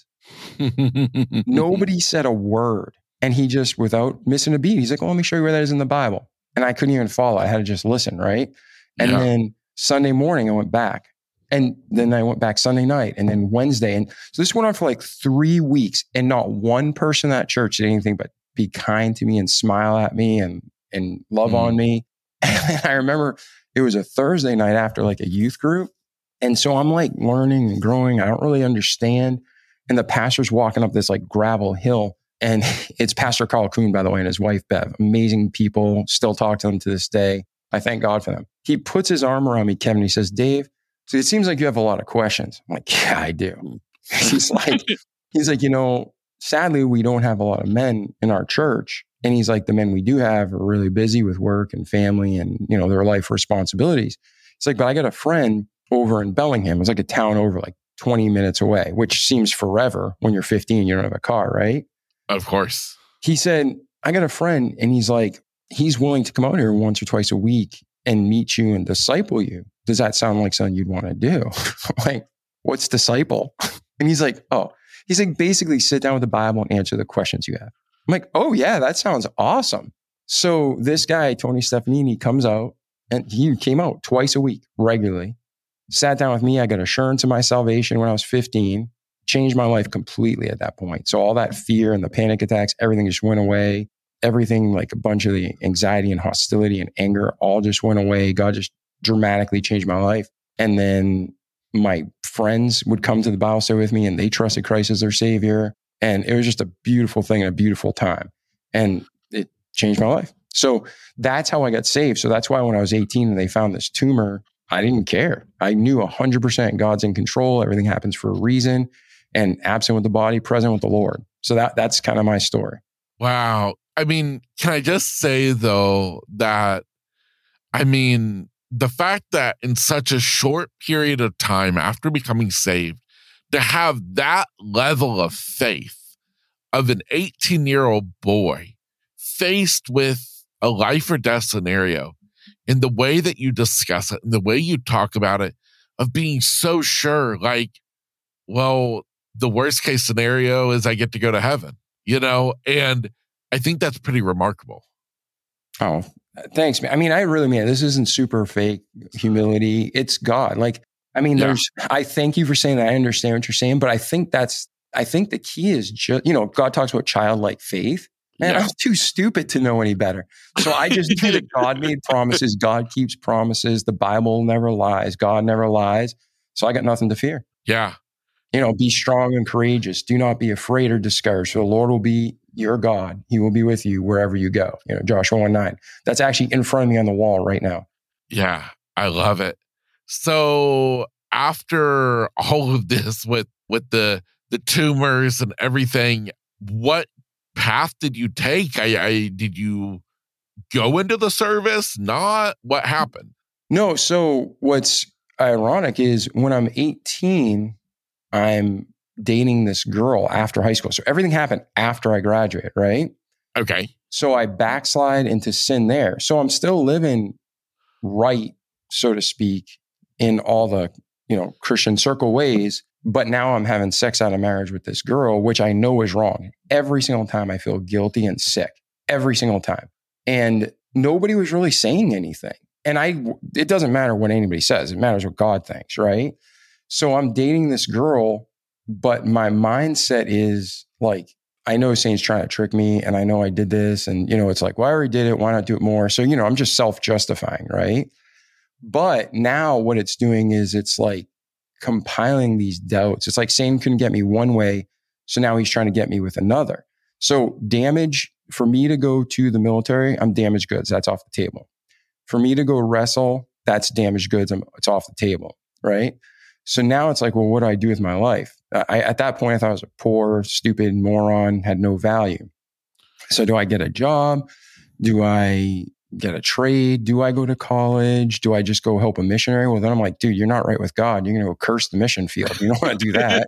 Nobody said a word. And he just, without missing a beat, he's like, let me show you where that is in the Bible. And I couldn't even follow. I had to just listen, right? And then Sunday morning, I went back. And then I went back Sunday night, and then Wednesday. And so this went on for like 3 weeks. And not one person at church did anything but be kind to me and smile at me and love on me. And I remember it was a Thursday night after like a youth group. And so I'm like learning and growing. I don't really understand. And the pastor's walking up this like gravel hill. And it's Pastor Carl Kuhn, by the way, and his wife, Bev. Amazing people. Still talk to them to this day. I thank God for them. He puts his arm around me, Kevin. He says, Dave, so it seems like you have a lot of questions. I'm like, yeah, I do. He's like, sadly, we don't have a lot of men in our church. And he's like, the men we do have are really busy with work and family and, their life responsibilities. It's like, but I got a friend over in Bellingham. It's like a town over like 20 minutes away, which seems forever when you're 15, you don't have a car, right? Of course. He said, I got a friend, and he's like, he's willing to come out here once or twice a week and meet you and disciple you. Does that sound like something you'd want to do? I'm like, what's disciple? And he's like, basically sit down with the Bible and answer the questions you have. I'm like, oh yeah, that sounds awesome. So this guy, Tony Stefanini, comes out, and he came out twice a week regularly, sat down with me. I got assurance of my salvation when I was 15. Changed my life completely at that point. So all that fear and the panic attacks, everything just went away. Everything, like a bunch of the anxiety and hostility and anger, all just went away. God just dramatically changed my life. And then my friends would come to the Bible study with me, and they trusted Christ as their savior. And it was just a beautiful thing and a beautiful time. And it changed my life. So that's how I got saved. So that's why when I was 18 and they found this tumor, I didn't care. I knew 100% God's in control. Everything happens for a reason. And absent with the body, present with the Lord. So that's kind of my story. Wow. I mean, can I just say though that, the fact that in such a short period of time after becoming saved, to have that level of faith of an 18-year-old boy faced with a life or death scenario, in the way that you discuss it, and the way you talk about it, of being so sure, like, well, the worst case scenario is I get to go to heaven, and I think that's pretty remarkable. Oh, thanks, man. I mean, I really mean it. This isn't super fake humility. It's God. Like, I mean, Yeah. I thank you for saying that. I understand what you're saying, but I think the key is just, God talks about childlike faith. Man, Yeah. I'm too stupid to know any better. So I just knew that God made promises. God keeps promises. The Bible never lies. God never lies. So I got nothing to fear. Yeah. Be strong and courageous. Do not be afraid or discouraged. For the Lord will be your God. He will be with you wherever you go. Joshua 1:9. That's actually in front of me on the wall right now. Yeah. I love it. So after all of this with the tumors and everything, what path did you take? Did you go into the service? Not? What happened? No. So what's ironic is when I'm 18, I'm dating this girl after high school. So everything happened after I graduated, right? Okay. So I backslide into sin there. So I'm still living right, so to speak, in all the, Christian circle ways. But now I'm having sex out of marriage with this girl, which I know is wrong. Every single time I feel guilty and sick, every single time. And nobody was really saying anything. And it doesn't matter what anybody says. It matters what God thinks, right? So I'm dating this girl, but my mindset is like, I know Satan's trying to trick me and I know I did this. And, it's like, well, I already did it. Why not do it more? So, I'm just self-justifying, right? But now what it's doing is it's like compiling these doubts. It's like Satan couldn't get me one way. So now he's trying to get me with another. So damage for me to go to the military, I'm damaged goods. That's off the table. For me to go wrestle, that's damaged goods. It's off the table, right? So now it's like, well, what do I do with my life? At that point, I thought I was a poor, stupid moron, had no value. So do I get a job? Do I get a trade? Do I go to college? Do I just go help a missionary? Well, then I'm like, dude, you're not right with God. You're going to go curse the mission field. You don't want to do that.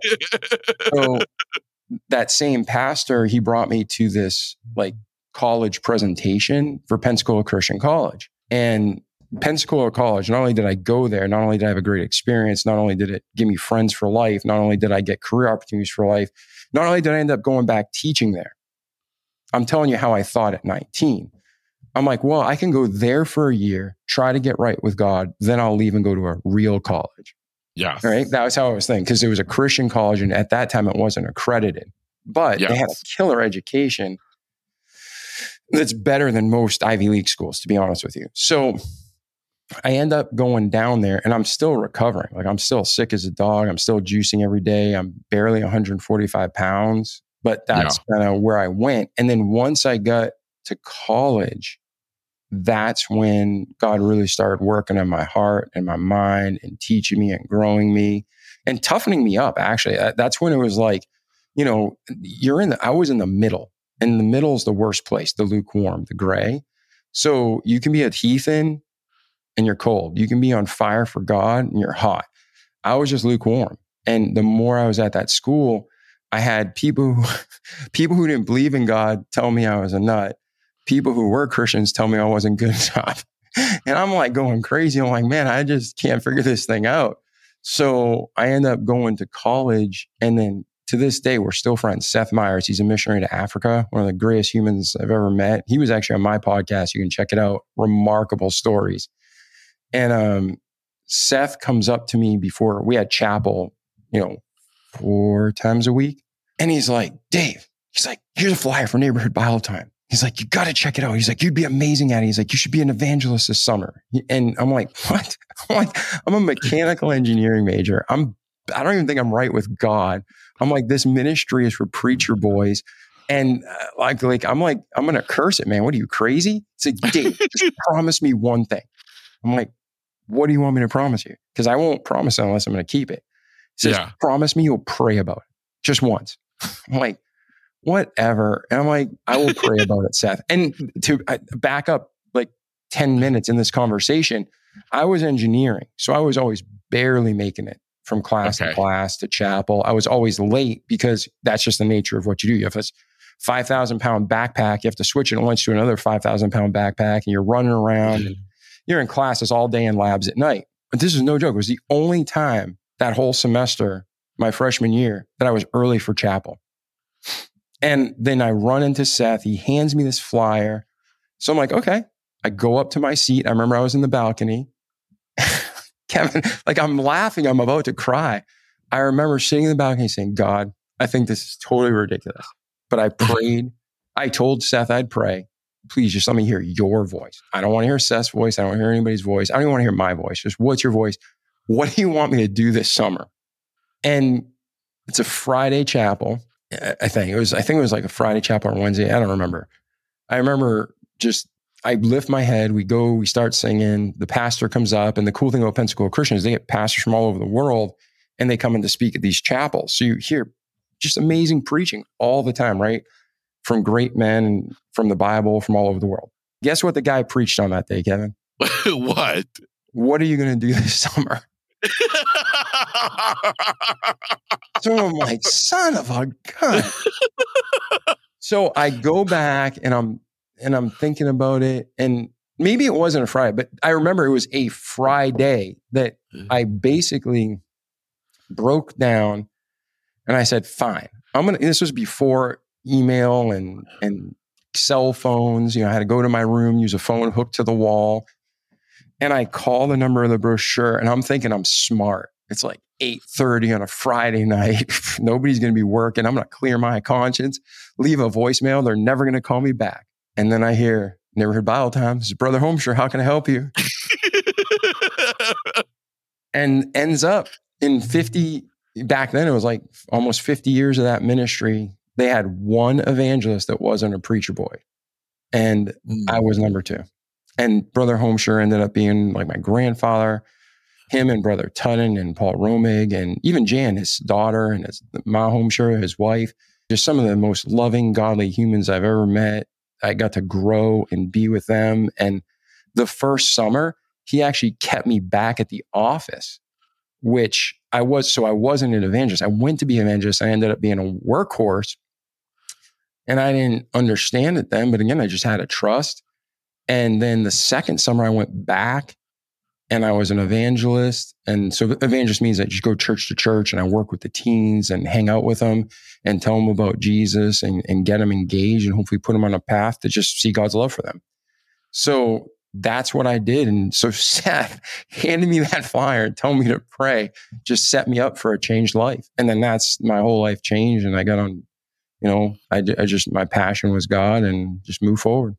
So that same pastor, he brought me to this like college presentation for Pensacola Christian College. And Pensacola College, not only did I go there, not only did I have a great experience, not only did it give me friends for life, not only did I get career opportunities for life, not only did I end up going back teaching there. I'm telling you how I thought at 19. I'm like, well, I can go there for a year, try to get right with God, then I'll leave and go to a real college. Yes. Right? That was how I was thinking, because it was a Christian college, and at that time it wasn't accredited. But they had a killer education that's better than most Ivy League schools, to be honest with you. So I end up going down there and I'm still recovering. Like I'm still sick as a dog. I'm still juicing every day. I'm barely 145 pounds, but that's kind of where I went. And then once I got to college, that's when God really started working on my heart and my mind and teaching me and growing me and toughening me up. Actually, that's when it was like, I was in the middle, and the middle is the worst place, the lukewarm, the gray. So you can be a heathen and you're cold. You can be on fire for God and you're hot. I was just lukewarm. And the more I was at that school, I had people who didn't believe in God tell me I was a nut. People who were Christians tell me I wasn't good enough. And I'm like going crazy. I'm like, man, I just can't figure this thing out. So I end up going to college. And then to this day, we're still friends. Seth Meyers, he's a missionary to Africa, one of the greatest humans I've ever met. He was actually on my podcast. You can check it out. Remarkable stories. And Seth comes up to me before we had chapel, 4 times a week. And he's like, Dave, he's like, here's a flyer for Neighborhood Bible Time. He's like, you got to check it out. He's like, you'd be amazing at it. He's like, you should be an evangelist this summer. And I'm like, what? I'm a mechanical engineering major. I don't even think I'm right with God. I'm like, this ministry is for preacher boys. And I'm like, I'm going to curse it, man. What are you, crazy? He's like, Dave, just promise me one thing. I'm like, what do you want me to promise you? Because I won't promise it unless I'm going to keep it. He says, promise me you'll pray about it just once. I'm like, whatever. And I'm like, I will pray about it, Seth. And to back up like 10 minutes in this conversation, I was engineering. So I was always barely making it from class to class to chapel. I was always late because that's just the nature of what you do. You have this 5,000 pound backpack. You have to switch it at lunch to another 5,000 pound backpack, and you're running around and you're in classes all day and labs at night. But this is no joke. It was the only time that whole semester, my freshman year, that I was early for chapel. And then I run into Seth. He hands me this flyer. So I'm like, okay. I go up to my seat. I remember I was in the balcony. Kevin, like I'm laughing. I'm about to cry. I remember sitting in the balcony saying, God, I think this is totally ridiculous. But I prayed. I told Seth I'd pray. Please just let me hear your voice. I don't want to hear Seth's voice. I don't want to hear anybody's voice. I don't even want to hear my voice. Just what's your voice? What do you want me to do this summer? And it's a Friday chapel. I think it was like a Friday chapel or Wednesday. I don't remember. I remember I lift my head. We start singing. The pastor comes up. And the cool thing about Pensacola Christians, they get pastors from all over the world and they come in to speak at these chapels. So you hear just amazing preaching all the time, right? From great men, from the Bible, from all over the world. Guess what the guy preached on that day, Kevin? What? What are you going to do this summer? So I'm like, son of a gun. So I go back and I'm thinking about it. And maybe it wasn't a Friday, but I remember it was a Friday that I basically broke down and I said, fine, this was before email and cell phones. I had to go to my room, use a phone hooked to the wall. And I call the number of the brochure and I'm thinking I'm smart. It's like 8:30 on a Friday night. Nobody's going to be working. I'm going to clear my conscience, leave a voicemail. They're never going to call me back. And then I hear, never heard Bible time. This is Brother Homeshire. How can I help you? And ends up in 50, back then it was like almost 50 years of that ministry. They had one evangelist that wasn't a preacher boy. And I was number 2. And Brother Homeshire ended up being like my grandfather, him and Brother Tudden and Paul Romig, and even Jan, his daughter, and Ma Homeshire, his wife, just some of the most loving, godly humans I've ever met. I got to grow and be with them. And the first summer, he actually kept me back at the office, which I wasn't an evangelist. I went to be an evangelist. I ended up being a workhorse. And I didn't understand it then. But again, I just had a trust. And then the second summer I went back and I was an evangelist. And so evangelist means that you just go church to church and I work with the teens and hang out with them and tell them about Jesus and get them engaged and hopefully put them on a path to just see God's love for them. So that's what I did. And so Seth handed me that flyer and told me to pray, just set me up for a changed life. And then that's my whole life changed. And I got on, my passion was God and just moved forward.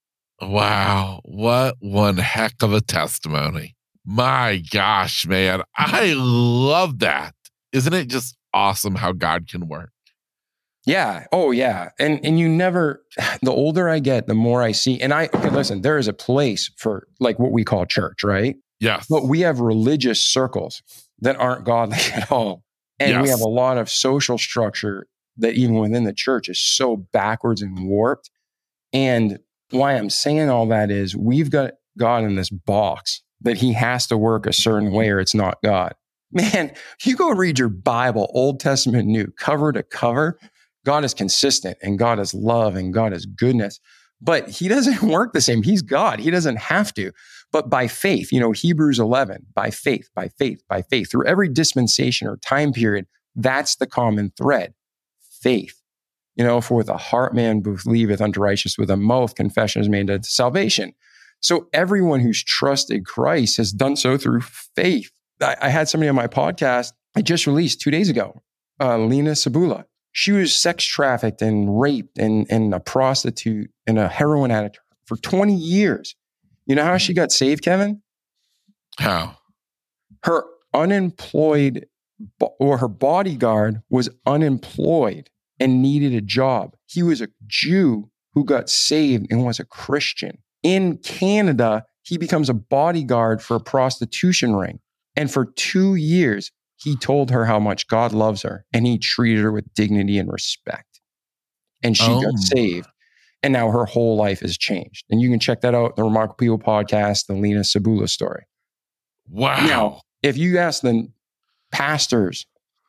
Wow. What one heck of a testimony. My gosh, man. I love that. Isn't it just awesome how God can work? Yeah. Oh, yeah. And you never, the older I get, the more I see. And listen, there is a place for like what we call church, right? Yes. But we have religious circles that aren't godly at all. And we have a lot of social structure that even within the church is so backwards and warped. And why I'm saying all that is we've got God in this box that he has to work a certain way or it's not God. Man, you go read your Bible, Old Testament, New, cover to cover. God is consistent and God is love and God is goodness, but he doesn't work the same. He's God. He doesn't have to, but by faith, Hebrews 11, by faith, through every dispensation or time period, that's the common thread, faith. For with a heart man believeth unto righteousness, with a mouth confession is made unto salvation. So everyone who's trusted Christ has done so through faith. I had somebody on my podcast I just released 2 days ago, Lena Sabula. She was sex trafficked and raped and a prostitute and a heroin addict for 20 years. You know how she got saved, Kevin? How? Her unemployed or her bodyguard was unemployed and needed a job. He was a Jew who got saved and was a Christian. In Canada, he becomes a bodyguard for a prostitution ring. And for 2 years, he told her how much God loves her and he treated her with dignity and respect. And she got saved. And now her whole life has changed. And you can check that out, the Remarkable People podcast, the Lena Sabula story. Wow. Now, if you ask the pastors,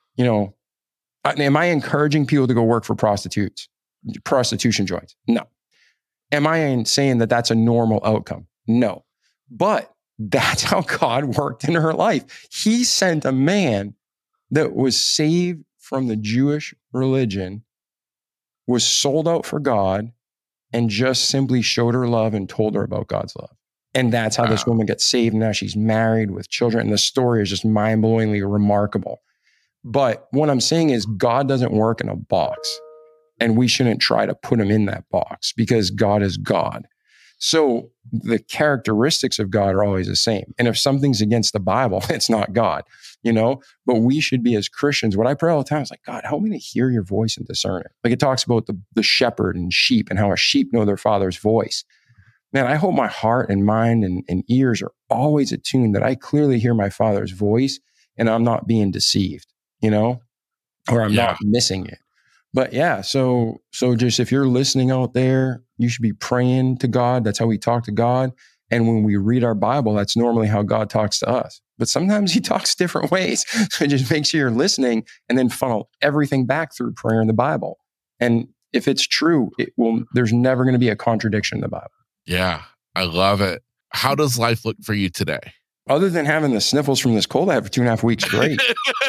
am I encouraging people to go work for prostitution joints? No. Am I saying that that's a normal outcome? No. But that's how God worked in her life. He sent a man that was saved from the Jewish religion was sold out for God and just simply showed her love and told her about God's love. And that's how this woman gets saved. Now she's married with children. And the story is just mind-blowingly remarkable. But what I'm saying is God doesn't work in a box. And we shouldn't try to put him in that box because God is God. So the characteristics of God are always the same. And if something's against the Bible, it's not God, But we should be, as Christians, what I pray all the time is like, God, help me to hear your voice and discern it. Like it talks about the shepherd and sheep and how a sheep know their father's voice. Man, I hope my heart and mind and ears are always attuned that I clearly hear my father's voice and I'm not being deceived, or I'm not missing it. But yeah, so just if you're listening out there, you should be praying to God. That's how we talk to God. And when we read our Bible, that's normally how God talks to us. But sometimes he talks different ways. So just make sure you're listening and then funnel everything back through prayer in the Bible. And if it's true, there's never going to be a contradiction in the Bible. Yeah, I love it. How does life look for you today? Other than having the sniffles from this cold I had for 2.5 weeks straight.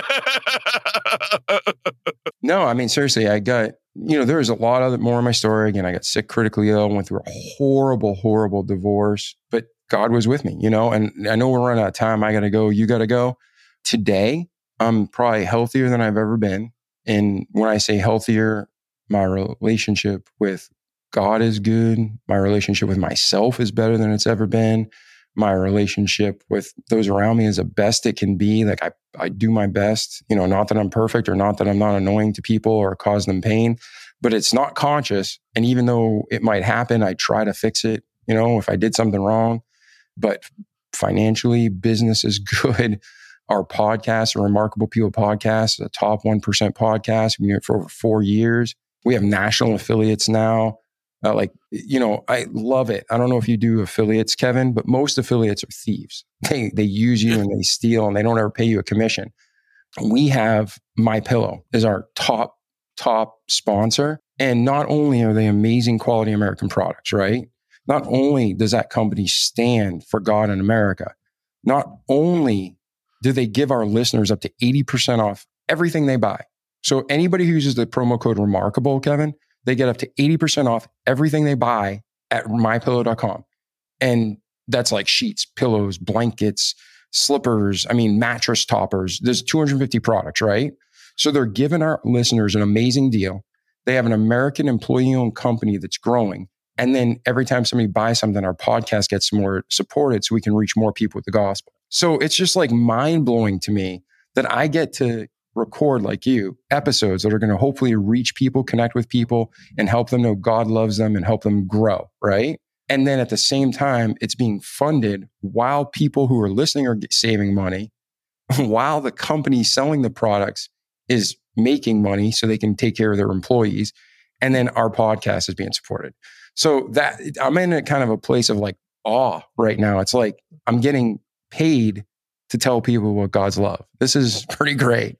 No, I mean, seriously, I got, there was a lot of more in my story. Again, I got sick, critically ill, went through a horrible, horrible divorce, but God was with me, and I know we're running out of time. I got to go. You got to go. Today, I'm probably healthier than I've ever been. And when I say healthier, my relationship with God is good. My relationship with myself is better than it's ever been. My relationship with those around me is the best it can be. Like I do my best, not that I'm perfect or not that I'm not annoying to people or cause them pain, but it's not conscious. And even though it might happen, I try to fix it, if I did something wrong. But financially, business is good. Our podcast, a Remarkable People podcast, is a top 1% podcast. We've been doing it for over 4 years. We have national affiliates now. I love it. I don't know if you do affiliates, Kevin, but most affiliates are thieves. They use you and they steal and they don't ever pay you a commission. We have MyPillow as our top sponsor. And not only are they amazing quality American products, right? Not only does that company stand for God in America, not only do they give our listeners up to 80% off everything they buy. So anybody who uses the promo code Remarkable, Kevin, they get up to 80% off everything they buy at mypillow.com. And that's like sheets, pillows, blankets, slippers, mattress toppers. There's 250 products, right? So they're giving our listeners an amazing deal. They have an American employee-owned company that's growing. And then every time somebody buys something, our podcast gets more supported so we can reach more people with the gospel. So it's just like mind-blowing to me that I get to record, like you, episodes that are going to hopefully reach people, connect with people, and help them know God loves them and help them grow, right? And then at the same time, it's being funded while people who are listening are saving money, while the company selling the products is making money so they can take care of their employees. And then our podcast is being supported. So that I'm in a kind of a place of like awe right now. It's like I'm getting paid to tell people about God's love. This is pretty great.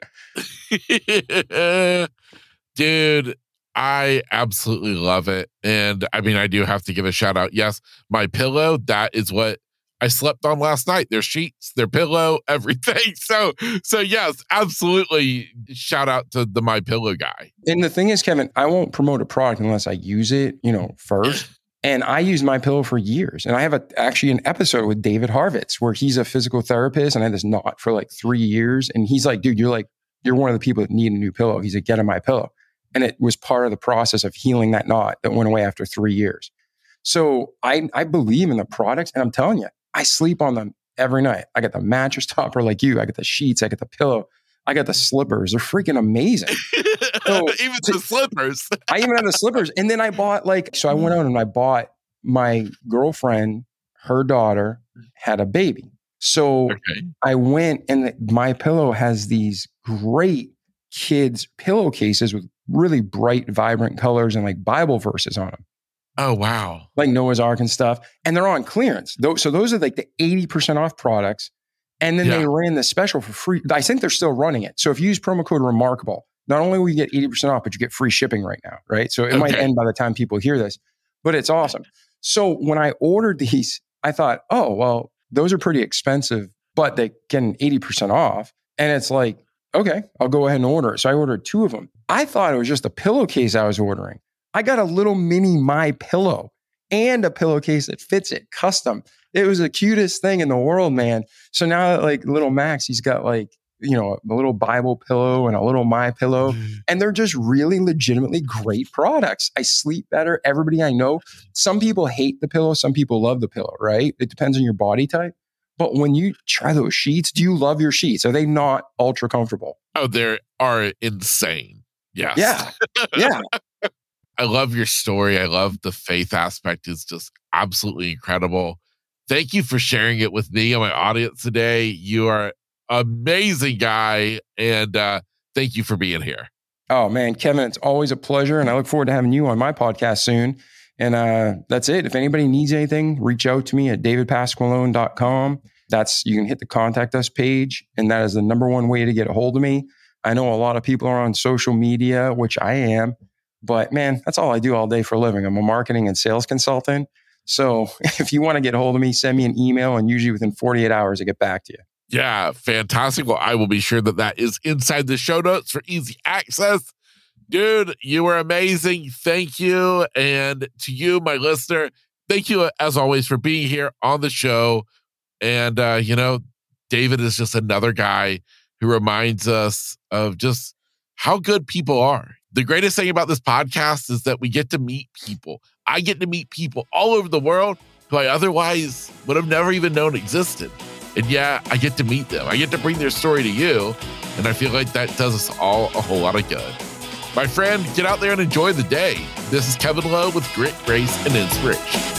Dude, I absolutely love it. And I do have to give a shout out. Yes, MyPillow, that is what I slept on last night. Their sheets, their pillow, everything. So yes, absolutely. Shout out to the MyPillow guy. And the thing is, Kevin, I won't promote a product unless I use it, first. And I used MyPillow for years. And I have actually an episode with David Harvitz where he's a physical therapist and I had this knot for like 3 years. And he's like, dude, you're one of the people that need a new pillow. He's like, get a MyPillow. And it was part of the process of healing that knot that went away after 3 years. So I believe in the products. And I'm telling you, I sleep on them every night. I got the mattress topper like you. I got the sheets. I got the pillow. I got the slippers. They're freaking amazing. So, even the slippers. I even have the slippers. And then I bought I went out and I bought my girlfriend, her daughter had a baby. So I went and MyPillow has these great kids pillowcases with really bright, vibrant colors and like Bible verses on them. Oh, wow. Like Noah's Ark and stuff. And they're on clearance. So those are like the 80% off products. And then they ran the special for free. I think they're still running it. So if you use promo code Remarkable, not only will you get 80% off, but you get free shipping right now, right? So it might end by the time people hear this, but it's awesome. So when I ordered these, I thought, oh, well, those are pretty expensive, but they get 80% off. And it's like, okay, I'll go ahead and order it. So I ordered 2 of them. I thought it was just a pillowcase I was ordering. I got a little mini My Pillow and a pillowcase that fits it, custom. It was the cutest thing in the world, man. So now that like little Max, he's got like, you know, a little Bible pillow and a little My Pillow, and they're just really legitimately great products. I sleep better. Everybody I know, some people hate the pillow, some people love the pillow, right? It depends on your body type. But when you try those sheets, do you love your sheets? Are they not ultra comfortable? Oh, they are insane. Yes. Yeah. Yeah. I love your story. I love the faith aspect. It's just absolutely incredible. Thank you for sharing it with me and my audience today. You are an amazing guy. And thank you for being here. Oh, man, Kevin, it's always a pleasure. And I look forward to having you on my podcast soon. And that's it. If anybody needs anything, reach out to me at davidpasqualone.com. You can hit the contact us page. And that is the number one way to get a hold of me. I know a lot of people are on social media, which I am. But man, that's all I do all day for a living. I'm a marketing and sales consultant. So if you want to get a hold of me, send me an email, and usually within 48 hours, I get back to you. Yeah, fantastic. Well, I will be sure that is inside the show notes for easy access. Dude, you were amazing. Thank you. And to you, my listener, thank you as always for being here on the show. And, David is just another guy who reminds us of just how good people are. The greatest thing about this podcast is that we get to meet people. I get to meet people all over the world who I otherwise would have never even known existed. And yeah, I get to meet them. I get to bring their story to you. And I feel like that does us all a whole lot of good. My friend, get out there and enjoy the day. This is Kevin Lowe with Grit, Grace, and Inspiration.